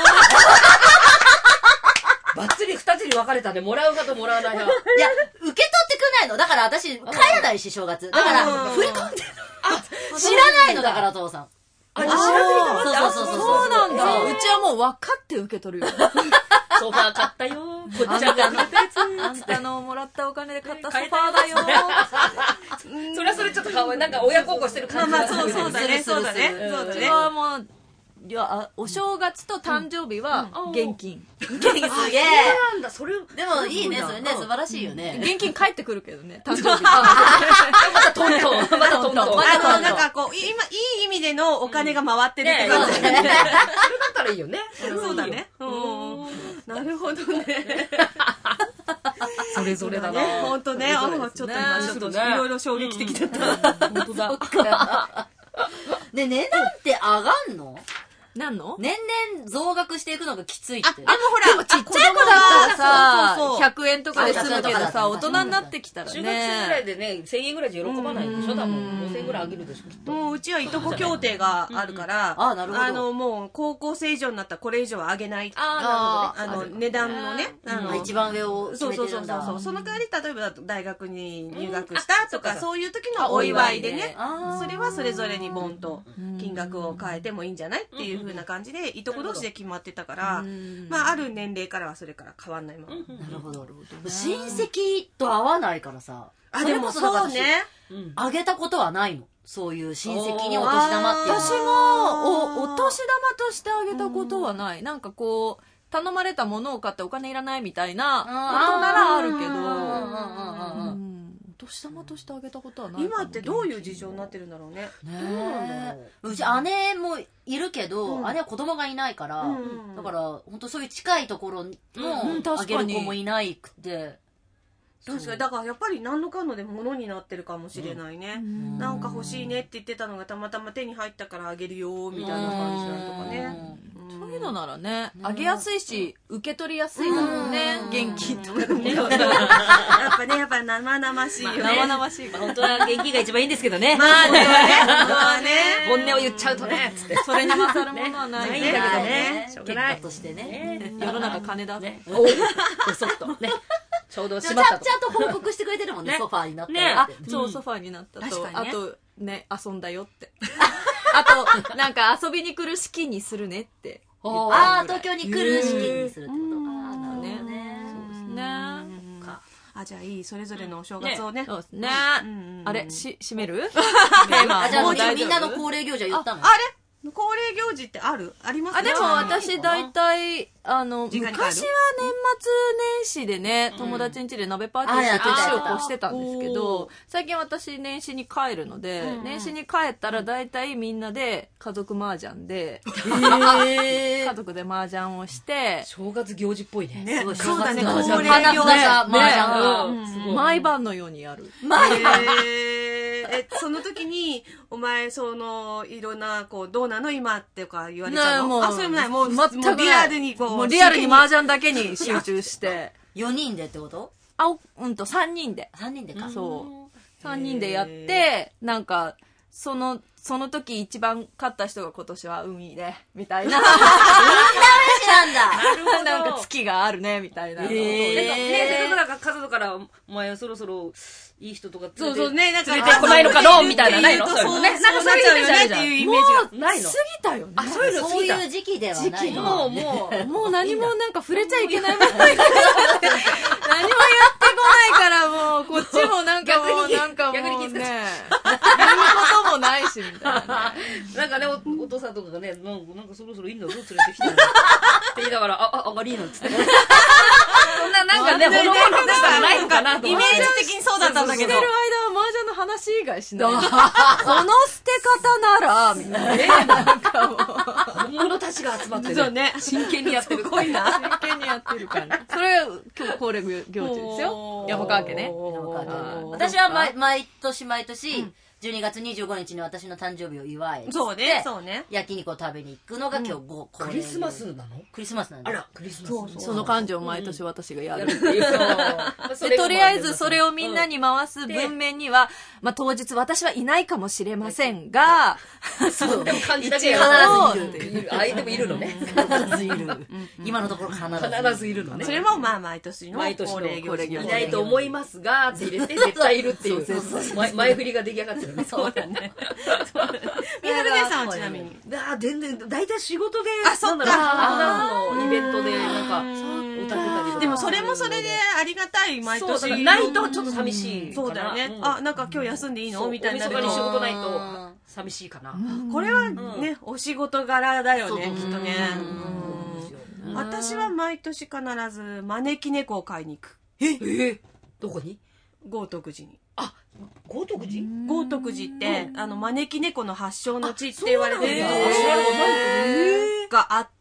ばっつり二つに分かれたね。もらう側ともらわない側。 いや、受け取ってくんないの。だから私、帰らないし、正月。だから、振り込んでるの。知らないのだから、父さん。 あ、知らないの。そうそうそう。 そうなんだ。うちはもう分かって受け取るよ。 ソファー買ったよ。こっちゃんが買ったやつ。 あんたのもらったお金で買ったソファーだよ。 それはそれちょっとかわいい。なんか親孝行してる感じ。 まあまあ、そうそうだね。そうだね。そうだね。 うちはもう、いや、お正月と誕生日は現金。 現金すげえ。 そうなんだ、それ。 でもいいね、それね、素晴らしいよね。 現金返ってくるけどね、誕生日。 またトントン。またトントン。 あの、なんかこう、今、いい意味でのお金が回ってるって感じ。それだったらいいよね。 そうだね。なるほどね。 それぞれだね。 ほんとね。ちょっと今、ちょっといろいろ衝撃的だった。 ほんとだ。 ね、値段って上がんの？ なんの？ 年々増額していくのがきついって。 あ、でもほら、でもちっちゃい子だったらさ、ひゃくえんとかで済むけどさ、大人になってきたらね。 中学生ぐらいでね、せんえんぐらいじゃ喜ばないでしょ、多分。ごせんえんぐらいあげるでしょ、きっと。 もううちはいとこ協定があるから、 あ、なるほど。 あの、もう高校生以上になったらこれ以上はあげない。 ああの、値段のね、あの、 一番上を決めてるんだ。 そうそうそう。その代わり、例えば大学に入学したとか、そういう時のお祝いでね、それはそれぞれにボンと金額を変えてもいいんじゃないっていう風な感じで、いとこ同士で決まってたから、まあ、ある年齢からはそれから変わんないまま。 なるほど。親戚と合わないからさ。 あ、でもそうね。 あげたことはないの。そういう親戚にお年玉っていうのは。 私も、お、お年玉としてあげたことはない。なんかこう、頼まれたものを買ってお金いらないみたいなことならあるけど、お年玉としてあげたことはない。 今ってどういう事情になってるんだろうね。 ねえ。うち姉もいるけど、姉は子供がいないから、だから本当そういう近いところもあげる子もいないくて。 確かにだからやっぱり何のかんので物になってるかもしれないね、うん、なんか欲しいねって言ってたのがたまたま手に入ったからあげるよみたいな感じなのとかね、 うん、そういうのならね、あげやすいし受け取りやすいだろうね、現金とかねやっぱねやっぱ生々しいよね、 生々しい、 まあ、本当は現金が一番いいんですけどね、 まあね本当はね本音を言っちゃうとねつってそれに勝るものはないんだけどね、 結果としてね、 世の中金だね、 おおそっとねちょうどちゃん閉まったとちゃんと報告してくれてるもんね、ソファーになったねあって、 そうソファーになったと、あね、 とね遊んだよってあとなんか遊びに来る式にするねってああ東京に来る式にするってことか、なるほどね、 そうですね、 あじゃあいいそれぞれのお正月をね、 そうですね、あれし締めるテーマじゃあもうみんなの恒例行事は言ったの、 あれ恒例行事ってあるありますあでも私大体あの昔は年末年始でね、友達ん家で鍋パーティーして年を越してたんですけど、最近私年始に帰るので、年始に帰ったら大体みんなで家族麻雀で家族で麻雀をして正月行事っぽいね、 そうだね、 恒恒例行事麻雀が毎晩のようにやる、 えその時にお前そのいろんなこうどうなの今ってか言われたの、あそれもない、もう全くリアルにこうもうリアルに麻雀だけに集中してよにんでってこと？ あうんとさんにんでさんにんでか、 そうさんにんでやって、なんかそのその時一番勝った人が今年は運いいねみたいな運試なんだなるほどなんか月があるねみたいな、 えー、ねせっかくだから家族からお前はそろそろいい人とかそうそうね、なんか連れてこないのかどうみたいなないの？ そうね、なんかそういうイメージあるじゃん。 っていうイメージがないの。過ぎたよね。 あ、そういうの過ぎた。 そういう時期ではないの。 もうもうもう何もなんか触れちゃいけないものが何もやってこないからもうこっちもなんかもうなんかもうね、言うこともないしみたいな。 なんかね お, お父さんとかがね、なんかなんかそろそろいいんだぞ連れてきてって言いながら、ああ上がりーのっつって。そんななんかねほのぼのしたのないのかなとイメージ的にそうだったんだけど。 してる間は麻雀の話以外しない。この捨て方ならみたいな。なんかもう本物たちが集まってそうね、 真剣にやってる。 すごいな。 真剣にやってるから。それが今日恒例行事ですよ。山川家ね。 私は毎毎年毎年じゅうにがつにじゅうごにちに私の誕生日を祝い、 そうね、そうね、 焼肉を食べに行くのが今日ご恒例。 クリスマスなの？ クリスマスなんだ。 あら、クリスマス。 その感情を毎年私がやるっていう。でとりあえずそれをみんなに回す文面には、まあ当日私はいないかもしれませんが、 そうでも感じだけ必ずいる。相手もいるのね。 必ずいる。今のところ必ず必ずいるのね。 それもまあ毎年の毎年の恒例行事。 いないと思いますがって入れて絶対いるっていう前振りが出来上がってるね。 そうだね。 みはる姉さんはちなみに。 あ全然大体仕事で、 あそっか、 のイベントでなんか歌ってたりとか。 でもそれもそれでありがたい、毎年ないとちょっと寂しい。 そうだよね。あなんか今日休んでいいのみたいな。 大晦日に仕事ないと寂しいかな。 これはねお仕事柄だよねきっとね。私は毎年必ず招き猫を買いに行く。 えどこに？ 豪徳寺に。 あ豪徳寺？ 豪徳寺ってあの招き猫の発祥の地って言われてるところがあって、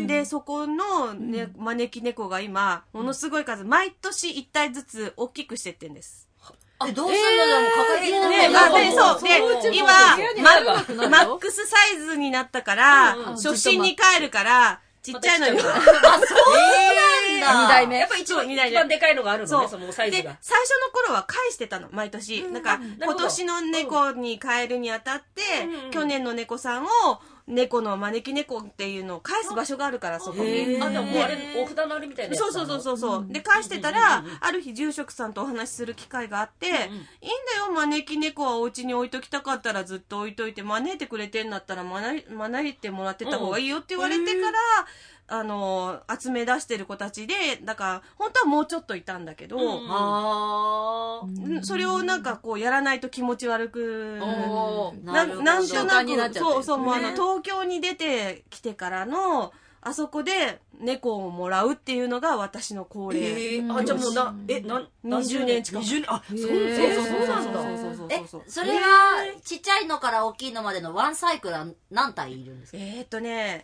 でそこのね招き猫が今ものすごい数毎年いったいずつ大きくしてってんです。 えどうすんの？でも抱えきれない。 ね、あでそうで今マックスサイズになったから初心に帰るからちっちゃいのに。あ、そうなんだ。 にだいめ。やっぱ一番一番でかいのがあるのね、そのサイズが。 で、最初の頃は返してたの、毎年。なんか、今年の猫に変えるにあたって、去年の猫さんを、猫の招き猫っていうのを返す場所があるから、そこに。 あ、でももうあれ、お札のあれみたいなやつ。 そうそうそうそう。で、返してたら、ある日住職さんとお話しする機会があって、いいんだよ、招き猫はお家に置いときたかったらずっと置いといて、招いてくれてんだったら招いてもらってた方がいいよって言われてから、あの、集め出してる子たちで、だから、本当はもうちょっといたんだけど、 あそれをなんかこうやらないと気持ち悪く、 ななんとなく、そうそう、もうあの、 ね、 東京に出てきてからの、あそこで猫をもらうっていうのが私の恒例。 えー、あ、じゃあもうな、え、な、 にじゅうねん近く。 にじゅうねん、あ、そうそうなんだ。 え、それは、ちっちゃいのから大きいのまでのワンサイクルは何体いるんですか？ えーっとね、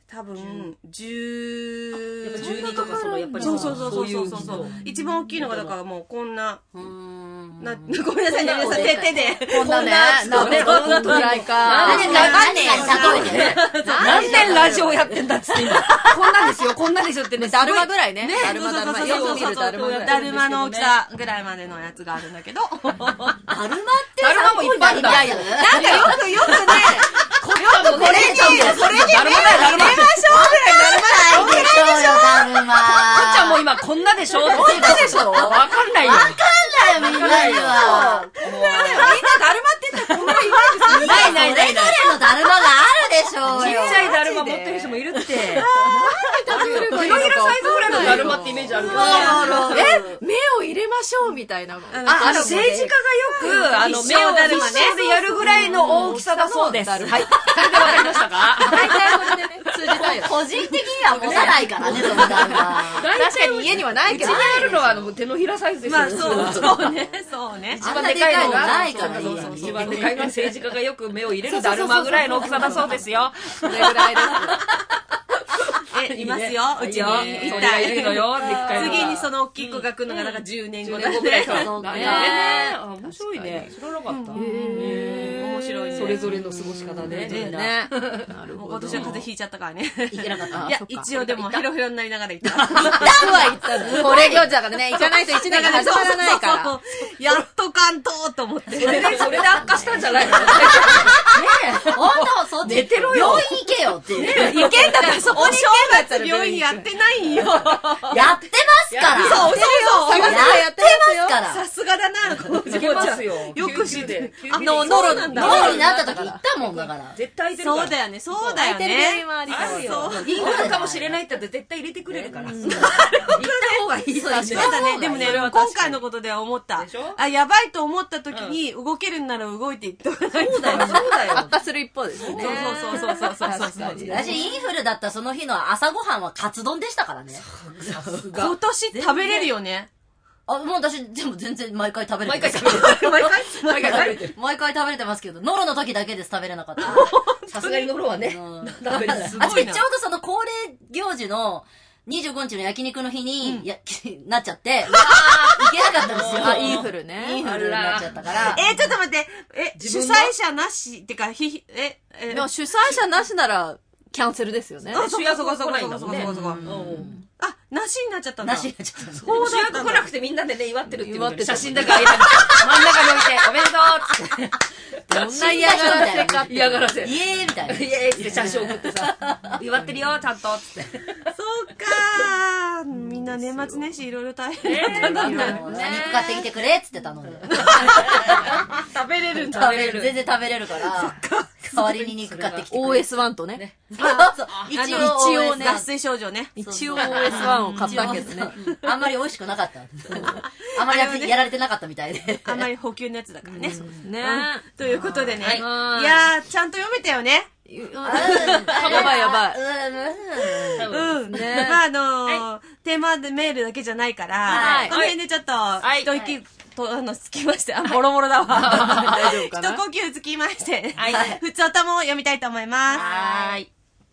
多分、じゅう、 やっぱじゅうにとかその、やっぱりそうそうそうそうそうそうそう。一番大きいのが、だからもうこんな、な、ごめんなさいね、皆さん、手、手で。 こんなね、何年ぐらいか。 何年何年例えて。 何年ラジオやってんだっつって今。こんなんですよ、こんなんですよってね。 だるまぐらいね。 だるま、だるま。よく見るだるまぐらい。だるまの大きさぐらいまでのやつがあるんだけど。 だるまってだるまもいっぱいあるんだ。 いやいや、 なんかよくよくね、 これはもうこれに、 それにだるまだよ、だるま。 入れましょうぐらい、だるまないでしょうよ、だるま。 こっちゃんもう今こんなでしょこんなでしょわかんないよ。 わかんないよ、みんなには。 みんなだるまって言ったらこんな言わないですよ。 ないないないない。 それぞれのだるまがあるでしょうよ。 ちっちゃいだるま持ってる人もいるって。手のひらサイズぐらいのだるまってイメージあるけどね。 え、目を入れましょうみたいな。 あ、あの、政治家がよく、あの、目を必勝でやるぐらいの大きさだそうです。はい。それでわかりましたか大体これでね、通じたよ。 個人的には持たないからね、そのだるま。 確かに家にはないけど。 うちにあるのはあの手のひらサイズですよ。 まあそう、そうね、そうね。 あんなでかいのないからそうね。 そうそう。一番でかいのは政治家がよく目を入れるだるまぐらいの大きさだそうですよ。 それぐらいです。 え、いますよ、うちに。 いそれがいるのよ、でっかいのが。 次にその大きい子が来るのがなんかじゅうねんごだじゅうねんごぐらいか。 そうねね。面白いね。知らなかった。 面白いね。 それぞれの過ごし方ね。みんな。 ね。 もう今年は風邪ひいちゃったからね。 いけなかった。 いや、一応でもヘロヘロになりながら行った。 行ったは行ったの。これ行事だからね、行かないと一年が始まらないから。 そうそうそうやっとかんとと思って。 それで、それで悪化したんじゃないのねえ、ほんと、そっち。 寝てろよ病院行けよっていう。 行けんだったらそこに行けんだったら病院やってないよ。 やってますから。 そうそうそう。 やってますから。 さすがだな、この行けますよ。 よく知って。 あ、 の、ノロなんだ。 ノロになった時行ったもんだから。 絶対出るから。 そうだよね、そうだよ空いてる病ね院。はありあるよ。 そうインフルかもしれないって言って絶対入れてくれるから。行った方がいいよね。 そうだね。でもね、今回のことでは思ったでしょ。 あ、やばいと思った時に動けるんなら動いていっておかないと。 そうだよ、そうだよ。 悪化する一方ですね。 そうそうそうそうそうそう。 私、インフルだったその日の朝ごはんはカツ丼でしたからね。 今年食べれるよね。 あ、もう私、でも全然毎回食べれて毎ます。 回食べる。 毎回毎回食べてる。 毎回食べれてますけど、ノロの時だけです食べれなかった。 さすがにノロはね。 うん食べれない。 あ、ちょうどその恒例行事のにじゅうごにちの焼肉の日に、や、なっちゃって、行けなかったんですよ。 あ、インフルね。 インフルになっちゃったから。 えー、ちょっと待って。え、主催者なしってか、ひ、え、え、 でも主催者なしなら、キャンセルですよね。 あ、 主役がそこそこ来ないんだもんねそこそこそこ。 うんあ、なしになっちゃったんだ。 なしになっちゃったんです。 そう主だったんだ役来なくてみんなでね、祝ってるっていうの祝ってた写真だけあげて真ん中に置いて、おめでとうっつって。 どんな嫌がらせかって。 嫌がらせ。 イエーイみたいな。 イエーイって写真送ってさ、祝ってるよ、ちゃんとっつって。 そうかー。みんな年末年始いろいろ大変だったんだね。 もう肉買ってきてくれっつって頼んで。 食べれるんだ。 食べれる。全然食べれるから、代わりに肉買ってきてくれ。 オーエスワン とね。 そうそう一応、 一応ね。脱オーエスワン。 水症状ね。 一応 オーエスワン を買ったけどね。 あんまり美味しくなかった。あんまりやってやられてなかったみたいで。 あんまり補給のやつだからね。 ねということでね。いはいやー、ちゃんと読めたよね。 やばいやばいうん。 ねまあ、あのー、テーマでメールだけじゃないから、 はいこの辺でちょっと、 い一息と、あの、つきまして、あ、ボロボロだわ。 大丈夫かな一呼吸つきまして、 はいふつおたも読みたいと思います。 はーい。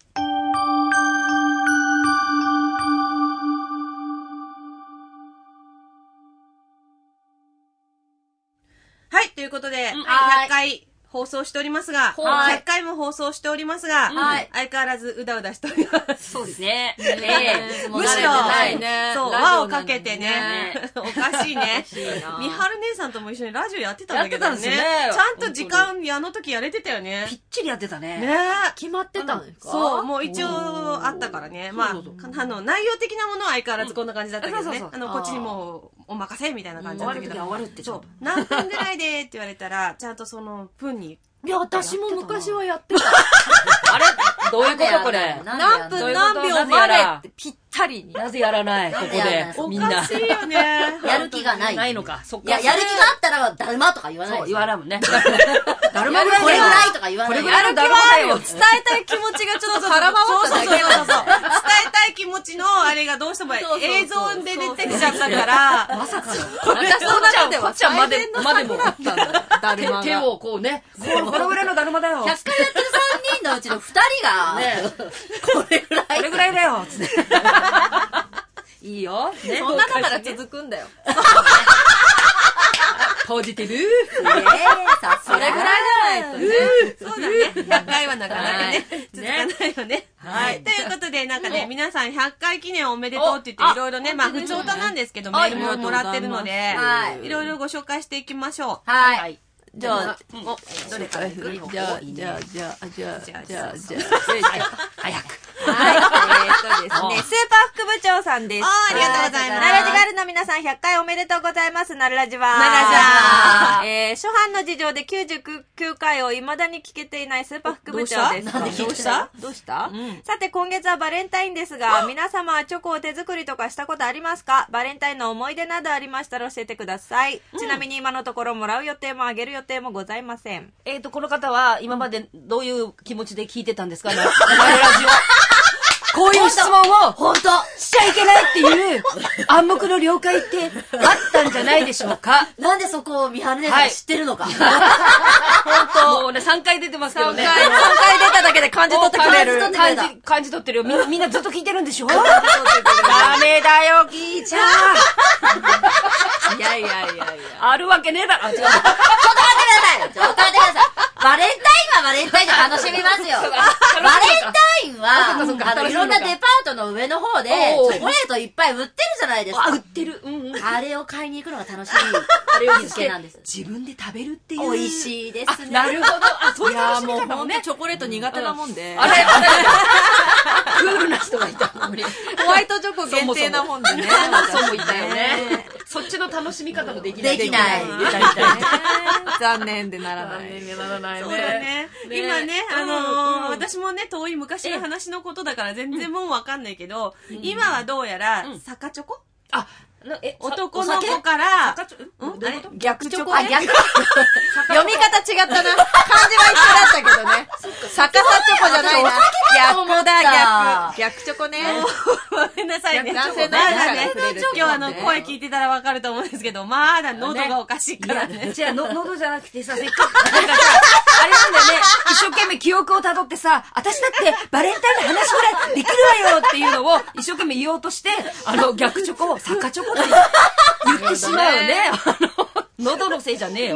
はい、ということで、 はいひゃっかい放送しておりますが、 はいひゃっかいも放送しておりますが、 はい相変わらずうだうだしております。 そうですね。ええ。 もうむしろ、 慣れてないねそう、 ラジオ輪をかけてね、おかしいね。 しいなみはる姉さんとも一緒にラジオやってたんだけどね。 やってたんですよねちゃんと時間、あの時やれてたよねぴ。っちりやってたね。 ね決まってたんですかそう、もう一応あったからね。まあ、あの、内容的なものは相変わらずこんな感じだったけどねうんそうそう。そうあの、こっちにもうお任せみたいな感じだったけど。 終わる時は終わるってちゃんとそう、何分ぐらいでって言われたら、ちゃんとその分に、 いや、私も昔はやってた。 あれどういうことこれ。 何分何秒までってぴったりに。 なぜやらないここで。 おみんな。 かしいよね。 やる気がない。 ないのか。そっか。 いや、やる気があったら、だるまとか言わないそう、 ですよ。 言わないもんね。 だるまぐらいこれぐらいとか言わない。 これぐらいのだるまだよ。 伝えたい気持ちがちょっと空回っただけそうそうそうそう。伝えたい気持ちのあれがどうしても映像で出てきちゃったから、 まさかの。 私の中ではこっちはまで最善のまでも策だったんだ。だるまが。 手をこうね。このぐらいのだるまだよ。 ひゃっかいやってるさんにんののうちの二人が、これぐらい。 これぐらいだよつって。いいよ。 ね、そんなだから続くんだよ。 ポジティブ。 えー、さすが。 それぐらいじゃないとね。 そうだね。ひゃっかいはなかなかね、続かないよね。はい。ということで、なんかね、皆さんひゃっかい記念おめでとうって言って、いろいろね、まあ、普通歌なんですけど、メールももらってるので、いろいろご紹介していきましょう。 はい。 じゃあ、 どれから行く？ じゃあ、じゃあ、じゃあ、じゃあ、じゃあ、じゃあ、 早く。 はい。えーっとですね、スーパー副部長さんです。 ありがとうございます。 ナラジガールの皆さんひゃっかいおめでとうございます。ナラジは。 ナラジャー。 えー、初版の事情できゅうじゅうきゅうかいを未だに聞けていないスーパー副部長です。 なんでどうしたどうしたさて、今月はバレンタインですが、皆様はチョコを手作りとかしたことありますか？バレンタインの思い出などありましたら教えてください。ちなみに今のところもらう予定もあげる予定もございません。 えっと、この方は今までどういう気持ちで聞いてたんですか？ラジオ。こういう質問を本当しちゃいけないっていう暗黙の了解ってあったんじゃないでしょうか。 なんでそこを三春姉さんが知ってるのか。 本当もうね、さんかい出てますけどね。 さんかい、さんかい出ただけで感じ取ってくれる。 感じ、感じ取ってるよ。みんな、みんなずっと聞いてるんでしょ？ダメだよ、聞いちゃう。 いやいやいやいや。 あるわけねえだろ。 ちょっと待ってください。ちょっと待ってください。バレンタインはバレンタインで楽しみますよ。バレンタインは、あの、いろんなデパートの上の方で、チョコレートいっぱい売ってるじゃないですか。 あ、売ってる。うんうん。 あれを買いに行くのが楽しい。あれを日付なんです。 自分で食べるっていう。 美味しいですね。 なるほど。あ、そういう楽しみ方もね。 チョコレート苦手なもんで。 あれ、あれ、クールな人がいた。 ホワイトチョコ限定なもんでね。 そうもいたよね。そっちの楽しみ方もできない。 できない。 残念でならない。 残念でならないね。 そうだね。今ね、あのー、私もね、遠い昔の話のことだから全然もうわかんないけど、今はどうやら、坂チョコ？ あ、え、 男の子から、 逆チョコ？ あ、逆。 読み方違ったな。漢字は一緒だったけどね。逆さチョコじゃないな。逆だ、逆。逆チョコね。 ごめんなさいね。 男性のまだね、今日あの、声聞いてたらわかると思うんですけど、まだ喉がおかしいからね。 じゃあ、喉じゃなくてさ、せっかく、なんかさ、あれなんだよね、一生懸命記憶をたどってさ、私だってバレンタインの話ぐらいできるわよっていうのを一生懸命言おうとして、あの、逆チョコを逆チョコって言ってしまうね。あの、喉のせいじゃねえよ。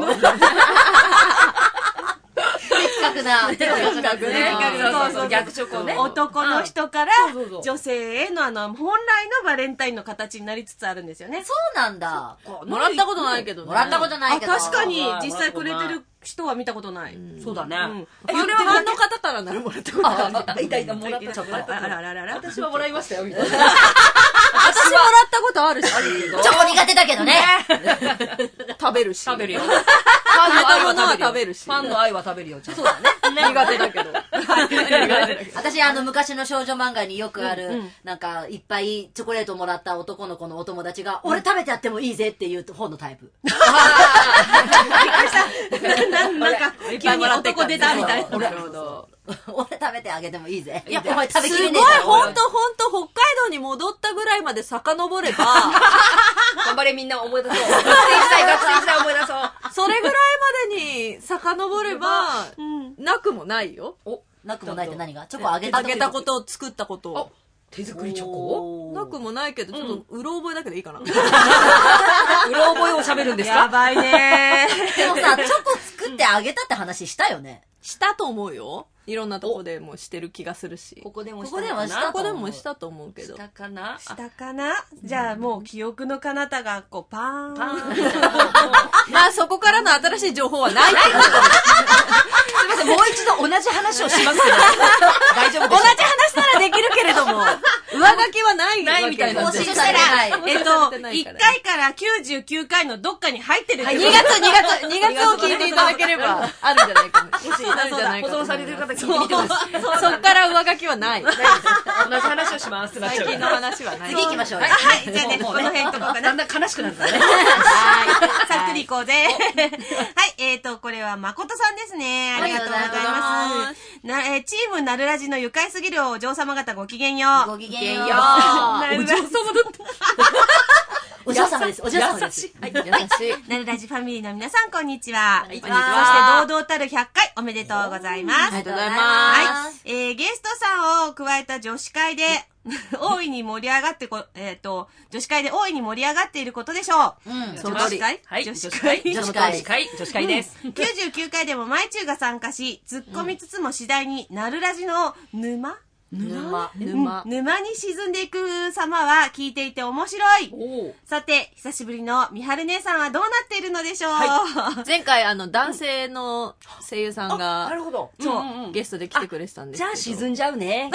的確な。的確な。 そうそう、逆チョコね。 男の人から女性へのあの、本来のバレンタインの形になりつつあるんですよね。 そうなんだ。 もらったことないけどね。 もらったことないけど。 あ、確かに実際くれてる人は見たことない。 そうだね。 え、それは何の方からならもらったことある？ いたいた、もらったことある。 あらららら。 私はもらいましたよ、みたいな。 私もらったことあるし。 チョコ苦手だけどね。 食べるし。 食べるよ。 ファンの愛は食べるし。 ファンの愛は食べるよ、ちゃんと。 そうだね。苦手だけど。 私、あの、昔の少女漫画によくある、なんか、いっぱいチョコレートをもらった男の子のお友達が、俺食べてやってもいいぜっていう方のタイプ。 びっくりした。なんか、急に男出たみたいな。 なるほど。 俺食べてあげてもいいぜ。 いや、 お前食べきれねえすごい、ほんとほんと、北海道に戻ったぐらいまで遡れば、 頑張れみんな思い出そう。学生時代、学生時代思い出そう。 それぐらいまでに遡れば、なくもないよ。 お、なくもないって何がチョコあげたあげたことを作ったことを。 手作りチョコをなくもないけど、ちょっと、うろ覚えだけでいいかな。うろ覚えを喋るんですか？ やばいねー。でもさ、チョコ作ってあげたって話したよね。 したと思うよ。いろんなとこでもしてる気がするし。 ここでもしたかな。 ここでもしたと思うけど。 したかな？ したかな？じゃあもう記憶の彼方がこうパーン。パーン。まあそこからの新しい情報はないってことです。 すみません、もう一度同じ話をしますけど。大丈夫です。 同じ話ならできるけれども、上書きはないないみたいな。 そしたら、 えっと、いっかいからきゅうじゅうきゅうかいのどっかに入ってるってこと。 にがつ、にがつ、にがつを聞いていただければ、あるんじゃないかな。もし、あるんじゃないか保存されてる方聞いてみてください。 そっから上書きはない。 同じ話をします。 最近の話はない。 次行きましょう。 はい、じゃあね、この辺とこかな。 だんだん悲しくなるからね。 はい。さっくり行こうぜ。はい、えっと、これは誠さんですね。ありがとうございます。な、え、チームなるラジの愉快すぎるお嬢様方ごきげんよう。 ごきげんよう。 お嬢様だった。 お嬢様です。お嬢様です。 はい、優しい。なるラジファミリーの皆さん、こんにちは。こんにちは。そして、堂々たるひゃっかいおめでとうございます。 ありがとうございます。 はい。えー、ゲストさんを加えた女子会で、大いに盛り上がってこ、えっと、女子会で大いに盛り上がっていることでしょう。 うん。 その女子会はい。 女子会女子会。女子会。女子会です。 きゅうじゅうきゅうかいでもマイチューが参加し、突っ込みつつも次第に、なるラジの沼沼。沼。 沼に沈んでいく様は聞いていて面白い。さて、久しぶりのみはる姉さんはどうなっているのでしょう、 はい、前回、あの、男性の声優さんが、 なるほど。 そう、うんうん、ゲストで来てくれてたんですけど。 じゃあ沈んじゃうね。ね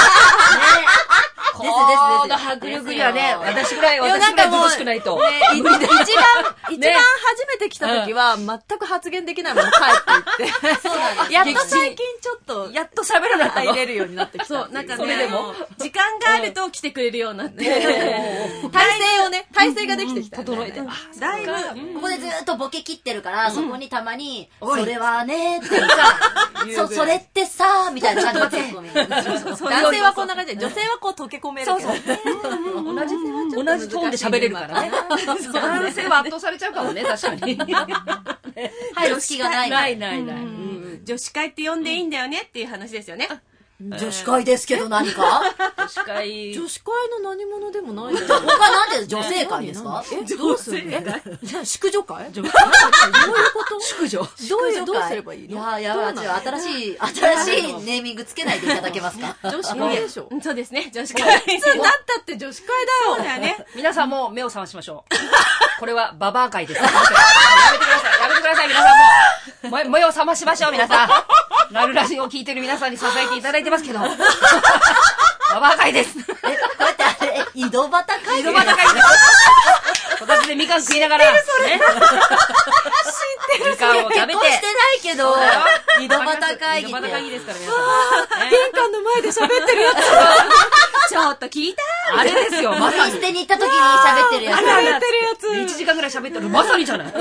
ですですです。 この迫力にはね、私ぐらい、私ぐらいずるしくないと。 ね、一番、一番初めて来た時は、全く発言できないまま帰っていって。そうなんです。やっと最近ちょっと、 やっと喋らな入れるようになってきた。 そう、なんかね、でも、時間があると来てくれるようになって。 体勢をね、体勢ができてきた。 整えて。だいぶ、 ここでずっとボケ切ってるから、そこにたまに、それはね、っていうか、そ、それってさ、みたいな感じでツッコミ。 男性はこんな感じで、女性はこう溶け込めるけど。 同じ、同じトーンで喋れるからね。男性は圧倒されちゃうかもね、確かに。 入る隙がない。 ないないない。 女子会って呼んでいいんだよねっていう話ですよね。 女子会ですけど何か女子会。 女子会の何者でもないよ。 他なんで女性会ですか？ え、どうする？じゃあ、淑女会？どういうこと淑女。 どういう、どうすればいいの？ いやいや、新しい、新しいネーミングつけないでいただけますか？ 女子会でしょ。 そうですね、女子会。 いつになったって女子会だよ。 そうだよね。 皆さんも目を覚ましましょう。これはババア会です。やめてください。やめてください、皆さんも。目を覚ましましょう、皆さん。なるラジオを聞いてる皆さんに支えていただいてますけど。ババア会です。 え、こうやってあれ、井戸端会井戸端会です。こたつでみかん食いながら。知ってる、それ。知ってる。みかんを食べて。 結婚してないけど、井戸端会議。 井戸端会議ですから、皆さん。 玄関の前で喋ってるやつ。 ちょっと聞いた？ あれですよ、まさに。 捨てに行った時に喋ってるやつ。 喋ってるやつ。 いちじかんぐらい喋ってる。まさにじゃない。 ま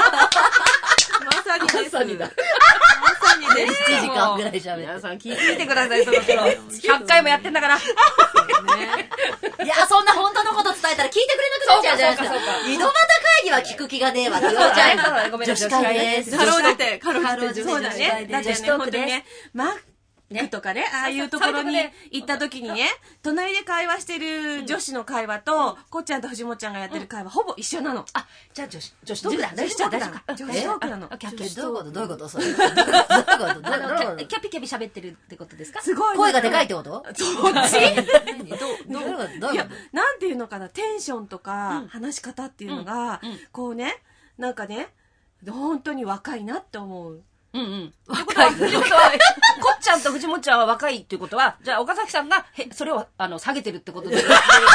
さにです。 まさにだ。 まさにです。 いちじかんぐらい喋ってる。 皆さん聞いてみてください、そろそろ。ひゃっかいもやってんだから。いや、そんな本当のこと伝えたら聞いてくれなくなっちゃうじゃないですか。井戸端会議は聞く気がねえわって言われちゃう。 ごめんなさい。 女子会です。 かろうじて、かろうじて。 そうだね。だってね、本当にね、マックとかね、ああいうところに行った時にね、隣で会話してる女子の会話と、こっちゃんと藤本ちゃんがやってる会話、ほぼ一緒なの。 あ、じゃあ女子、女子トークだ。 女子トークだ。女子トークなの。 どういうことどういうことそれ。どういうことどういうことキャピキャピ喋ってるってことですか？ すごい。 声がでかいってことそっちどういうこといや、なんていうのかな、テンションとか、話し方っていうのが、こうね、なんかね、本当に若いなって思う。 うんうん。若い。ということは、こっちゃんと藤本ちゃんは若いっていうことは、じゃあ岡崎さんが、へ、それを、あの、下げてるってことで。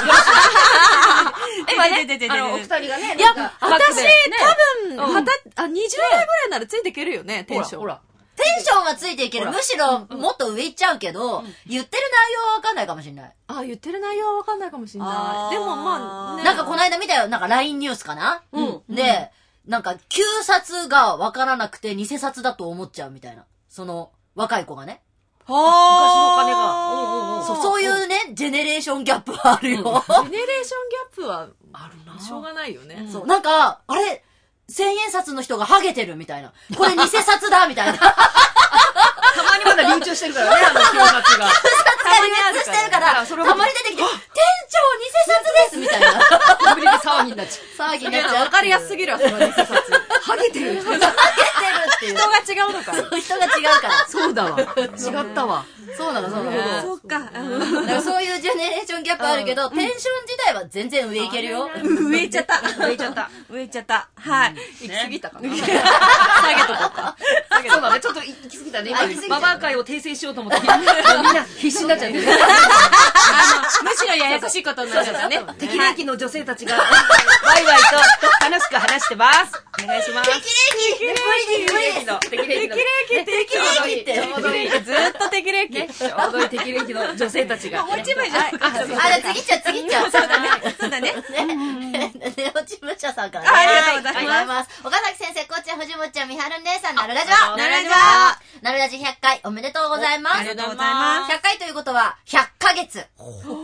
今ね、あの、お二人がね、 いや、私、多分、はた、あ、にじゅう代ぐらいならついていけるよね、テンション。 ほら。 テンションはついていける。むしろ、もっと上行っちゃうけど、言ってる内容はわかんないかもしれない。 あ、言ってる内容はわかんないかもしれない。でもまあ、 なんかこの間見たよ。なんか ライン ニュースかなうん。で、なんか、旧札がわからなくて偽札だと思っちゃうみたいな。その、若い子がね。 はあ。昔のお金が。 そう、そういうね、ジェネレーションギャップはあるよ。ジェネレーションギャップは、あるな。しょうがないよね。 そう、なんか、あれ、千円札の人がハゲてるみたいな。これ偽札だみたいな。 たまにまだ流通してるからね、あの、旧札が。 旧札が流通してるから、たまに出てきて、店長偽札ですみたいな。 自分で騒ぎになっちゃう。騒ぎになっちゃう。 わかりやすすぎるわ、その偽札。 ハゲてる人がハゲてるっていう。 人が違うのか。 そう、人が違うから。 そうだわ。違ったわ。 そうなの、そうなの。 そっか。 だからそういうジェネレーションギャップあるけど、テンション自体は全然上いけるよ。 上行っちゃった。 上行っちゃった。 上行っちゃった。はい。 行き過ぎたかな。下げとこうか。 そうだね、ちょっと行き過ぎたね。今、ババア会を訂正しようと思って、みんな必死になっちゃって。 むしろややこしいことになっちゃったね。 適齢期の女性たちが、ワイワイと楽しく話してます。お願いします。 適齢期適齢期の、適齢期の。 適齢期って。 ちょうどいい。 ずっと適齢期。 ちょうどいい適齢期の女性たちが。 もう一枚じゃん。 あ、じゃあ次っちゃう、次っちゃう。 そうだね。そうだね。 ネオチムチャさんからね。 ありがとうございます。 岡崎先生、こっちゃん、藤本ちゃん、みはる姉さん、なるラジオ。 なるラジオ。 なるラジひゃっかい、おめでとうございます。 ありがとうございます。 ひゃっかいということは、ひゃっかげつ。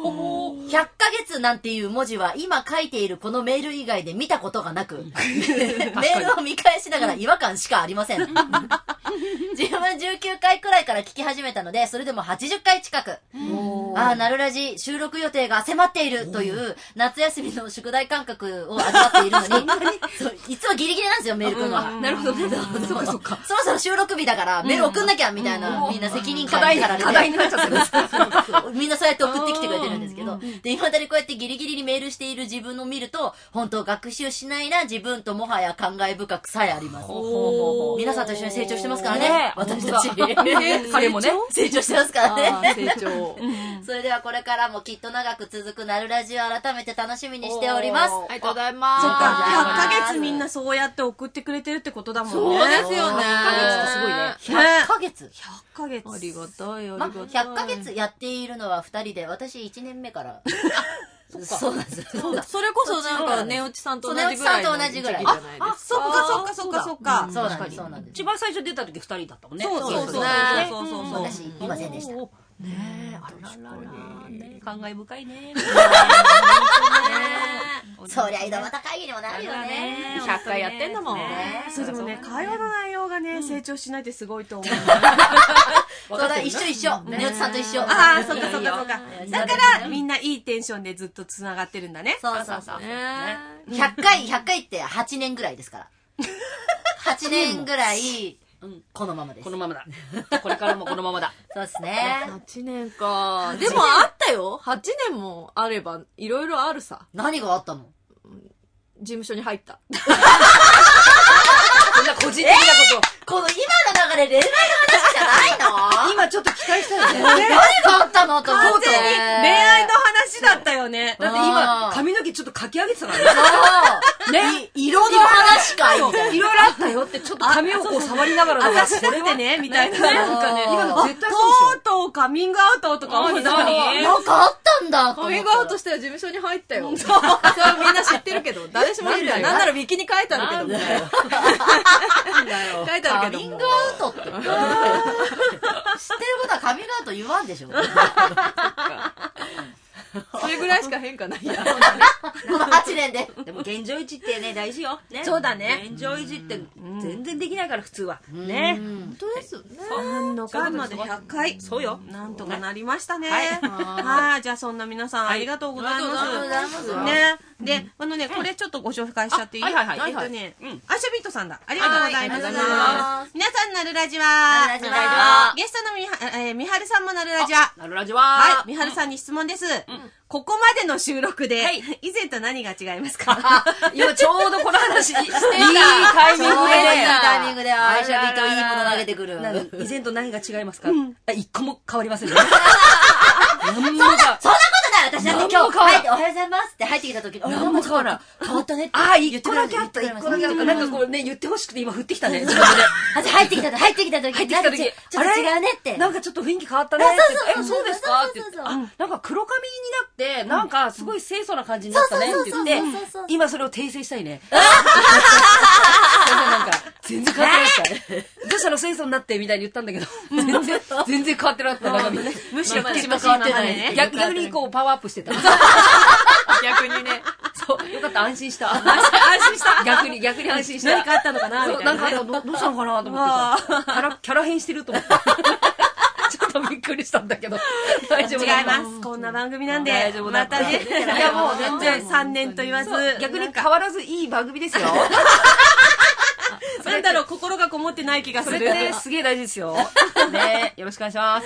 ひゃっかげつなんていう文字は今書いているこのメール以外で見たことがなく、メールを見返しながら違和感しかありません。自分じゅうきゅうかいくらいから聞き始めたので、それでもはちじゅっかい近く。ああ、なるラジ収録予定が迫っているという夏休みの宿題感覚を味わっているのに、そういつもギリギリなんですよ、メール来るのは。 なるほどね。そっかそっか。 そろそろ収録日だからメール送んなきゃみたいな、みんな責任感にかられて。 課題になっちゃってるんですみんなそうやって送ってきてくれてるんですけど、で、未だにこうやってギリギリにメールしている自分を見ると、本当学習しないな自分ともはや感慨深くさえあります。皆さんと一緒に成長してますからね、私たち。 彼もね、 成長してますからね。 成長。 それではこれからもきっと長く続くなるラジオを改めて楽しみにしております。 ありがとうございます。 そっか、ひゃっかげつみんなそうやって送ってくれてるってことだもんね。 そうですよね。 ひゃっかげつってすごいね。 ひゃっかげつ。 ひゃっかげつ。 ありがたい、ありまがたい。 ひゃっかげつやっているのはふたりで、私いちねんめから。そうなんです。 それこそなんか、寝落ちさんと同じぐらいの時期じゃないですか。 あ、そっかそっかそっかそっか。 そうなんです、そうなんです。 一番最初出た時二人だったもんね。 そうそうそうそうそう。 私、いませんでした。 ねえ、あららら、ね、感慨深いね。 そりゃ井戸端会議にもなるよね。 ひゃっかいやってんだもん。 そうでもね、会話の内容がね、成長しないってすごいと思う。 そうだ、一緒一緒。寝落ちさんと一緒。 ああ、そっかそっかそっか。だから、みんないいテンションでずっと繋がってるんだね。 そうそうそう。ひゃっかい、ひゃっかいってはちねんぐらいですから。はちねんぐらい、このままです。 このままだ。これからもこのままだ。 そうですね。 はちねんか。でもあったよ。はちねんもあれば、いろいろあるさ。 何があったの？ 事務所に入った。 こんな個人的なこと。 この今の流れ恋愛の話じゃないの？ 今ちょっと期待したよね。 何があったのと思って。 恋愛の話だったよね。 だって今、髪の毛ちょっとかき上げてたからね。 そう。ね。色の話かいみたいな。 いろいろあったよって、ちょっと髪をこう触りながらだから。 私だってね、みたいな。 なんかね、今の絶対とそうでしょ。 うとうカミングアウトとか思ってたのに。 なんかあったんだ。 カミングアウトしては事務所に入ったよ。そう。みんな知ってるけど、誰しも知ってる。なんならウィキに書いてあるけども。書いてあるけども。 カミングアウトって。知ってることはカミングアウト言わんでしょ。 それぐらいしか変化ないや。 このはちねんで。 でも現状維持ってね、大事よ。ね。 そうだね。 現状維持って全然できないから、普通は。ね。 本当ですよね。 なんのかんのでひゃっかい。 そうよ。 なんとかなりましたね。 はいはい。じゃあそんな皆さんありがとうございます。 ありがとうございますね。で、あのね、これちょっとご紹介しちゃっていい？ はいはいはいえっとねうん、 アシャビットさんだ。ありがとうございます。 はいありがとうございます皆さん、なるラジはなるラジはゲストのみは、えー、みはるさんもなるラジはなるラジははい、みはるさんに質問です。ここまでの収録で、以前と何が違いますか？ 今ちょうどこの話してた。いいタイミングでね。 いいタイミングでアイシャビといいもの投げてくる。 以前と何が違いますか？一個も変わりませんね。何もか。 そんなことない私だって今日入っておはようございますって入ってきた時に、 何も変わらん。 変わったねって。 ああ、一個だけあった、一個だけあった。なんかこうね、言ってほしくて今振ってきたね、自分で。 私入ってきた時、入ってきた時、 入ってきた時、 ちょっと違うねって。 なんかちょっと雰囲気変わったねって。え、そうですかって言って。 そうそうそうあ、なんか黒髪になって、なんかすごい清楚な感じになったねって言って、今それを訂正したいね。なんか、全然変わってなかった。どうしたの清楚になってみたいに言ったんだけど、全然、全然変わってなかった。なんかみんな、 むしろ口も変わってないね。 逆にこうパワーアップしてた。 逆にね。 そう、よかった、安心した。安心した逆に、逆に安心した。 何かあったのかなみたいな。 なんか、どうしたのかなと思ってさ、キャラ、キャラ変してると思って。ちょっとびっくりしたんだけど。大丈夫違います。こんな番組なんで。 大丈夫またね。いやもう全然さんねんと言わず。 逆に変わらずいい番組ですよ。 なんだろう、心がこもってない気がする。 それってすげえ大事ですよ。ねよろしくお願いします。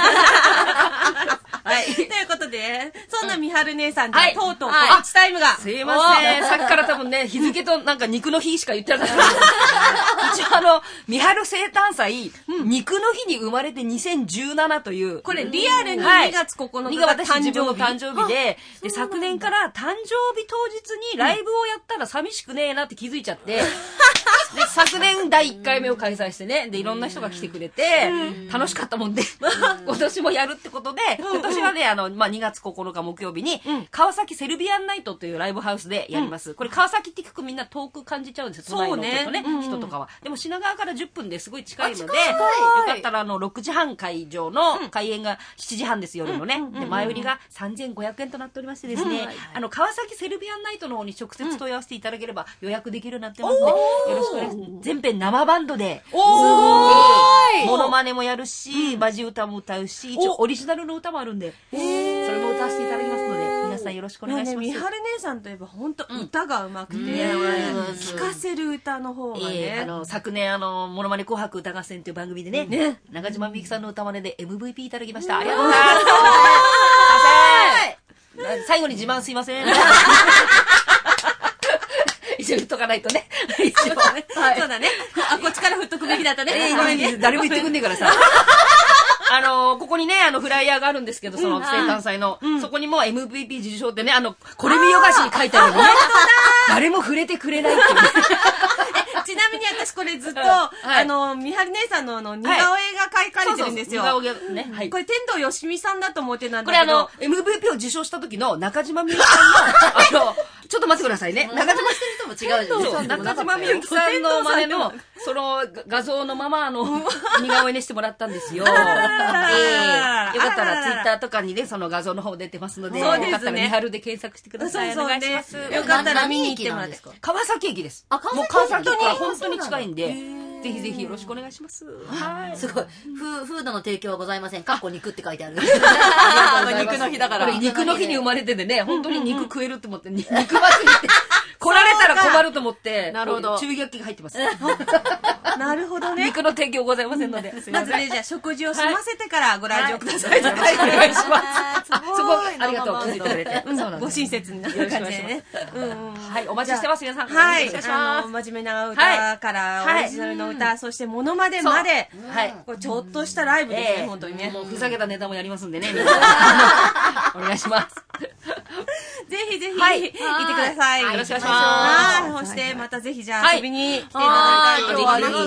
はい。ということで、そんなみはる姉さんで、とうとう、 はい告知タイムが。 すいません。さっきから多分ね、日付となんか肉の日しか言ってなかった。一応あの、みはる生誕祭、肉の日に生まれてにせんじゅうななという。 これリアルににがつここのかが私自分の誕生日で、で、昨年から誕生日当日にライブをやったら寂しくねえなって気づいちゃって、 で、昨年だいいっかいめを開催してね、で、いろんな人が来てくれて、楽しかったもんで、今年もやるってことで、今年はね、あの、まあ、にがつここのか木曜日に、川崎セルビアンナイトというライブハウスでやります。これ川崎って聞くみんな遠く感じちゃうんですよ、都内の人とね、人とかは。でも品川からじゅっぷんですごい近いので、よかったらあの、ろくじはん会場の開演がしちじはんです、夜のね。で、前売りがさんぜんごひゃくえんとなっておりましてですね、あの、川崎セルビアンナイトの方に直接問い合わせていただければ予約できるようになってますので、よろしくお願いします。全編生バンドで、 おーモノマネもやるし、マジ歌も歌うし、一応オリジナルの歌もあるんで、それも歌わせていただきますので、皆さんよろしくお願いします。 みはる姉さんといえば本当歌がうまくて、聞かせる歌の方がね、 あの昨年あのモノマネ紅白歌合戦という番組でね、中島みゆきさんの歌真似で エムブイピー いただきました。ありがとうございます。最後に自慢すいません。一応言っとかないとね。一応ね。 そうだね。あ、こっちから振っとくべきだったね。 ごめんね。誰も言ってくんねえからさ。あの、ここにね、あの、フライヤーがあるんですけど、その生誕祭の、そこにも エムブイピー 受賞ってね、あの、これ見よがしに書いてあるのね。誰も触れてくれないっていうね。 ちなみに私これずっと、あの、みはる姉さんのあの、似顔絵が描かれてるんですよ。 似顔絵ね。はい。 これ天童よしみさんだと思ってたんだけど。 これあの、エムブイピー を受賞した時の中島みゆきさんの、あの、ちょっと待ってくださいね。 中島してる人も違うじゃん。 そう、中島みゆきさんの真似の、その画像のまま、あの、似顔絵にしてもらったんですよ。ええ、よかったらツイッターとかにね、その画像の方出てますので、よかったらみはるで検索してください。お願いします。 よかったら見に行ってもらって。 川崎駅です。 あ、 もう川崎から本当に近いんで、ぜひぜひよろしくお願いします。 はい。すごい。フードの提供はございません。かっこ肉って書いてある。 肉の日だから。 肉の日に生まれててね、本当に肉食えると思って、肉祭りって、来られたら困ると思って、 なるほど。 注意書きが入ってます。 なるほどね。 肉の提供ございませんので。 まずね、じゃあ食事を済ませてからご来場ください。 よろしくお願いします。そこ、ありがとう。気づいてくれて。 ご親切になる感じでね。 はい、お待ちしてます、皆さん。 はい。あの、真面目な歌からオリジナルの歌、そしてモノマネまで、はい。ちょっとしたライブですね、本当にね。 もうふざけたネタもやりますんでね、皆さん。お願いします。 ぜひぜひ、行ってください。 よろしくお願いします。 はい。そしてまたぜひじゃあ遊びに来ていただいたいと思います。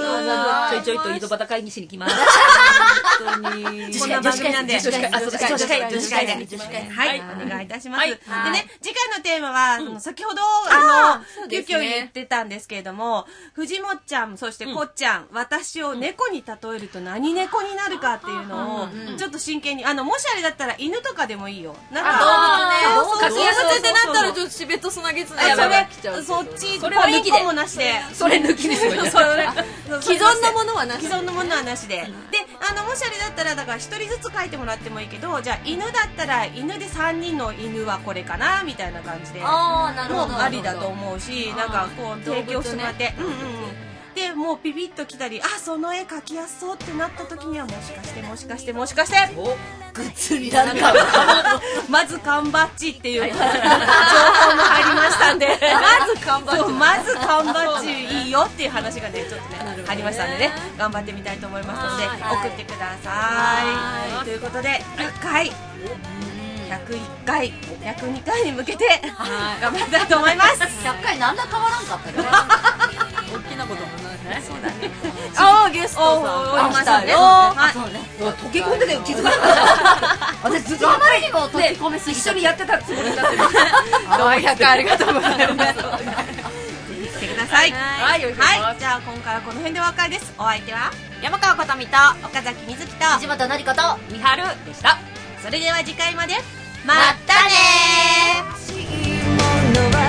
ちょいちょいと井戸端会議しに来ます。 本当に。こんな番組なんで。 女子会、女子会、女子会、 女子会で。はい。お願いいたします。でね、次回のテーマは、先ほど、あの、急遽言ってたんですけれども、藤本ちゃん、そしてこっちゃん、私を猫に例えると何猫になるかっていうのを、ちょっと真剣に、あの、もしあれだったら犬とかでもいいよ。なんか、 動物ね。動物ってなったら、ちょっとしべと砂月な。 それ、そっち、ポイントもなしで。 それ抜きですよね。 既存のものはなし。 既存のものはなしで。で、あの、もしあれだったら、だから一人ずつ書いてもらってもいいけど、じゃあ犬だったら、犬でさんにんの犬はこれかな、みたいな感じで。 ああ、なるほど。 もうありだと思うし、なんかこう、提供してもらって。うんうんうん。で、もうピピッと来たり、あ、その絵描きやすそうってなった時には、もしかして、もしかして、もしかして、 グッズになるかまず缶バッジっていう情報も入りましたんで、 まず缶バッジ。 まず缶バッジいいよっていう話がね、ちょっとね、入りましたんでね、頑張ってみたいと思いますので、送ってください。ということで、ひゃっかい。ひゃくいっかい、ひゃくにかいに向けて頑張りたいと思います。 ひゃっかいなんだ変わらんかったね。 大きなこともないね。 そうだね。 ああ、ゲストさん。 来ましたよ。 あ、そうね。 溶け込んでたよ、気づかなかった。私ずっとあまりにも溶け込みすぎ一緒にやってたつもりだった。 どうもひゃっかいありがとうございます。ぜひ来てください。 はい、 はい、じゃあ今回はこの辺でお別れです。お相手は山川琴美と岡崎瑞希と藤本成子とみはるでした。 それでは次回まで。 またねー。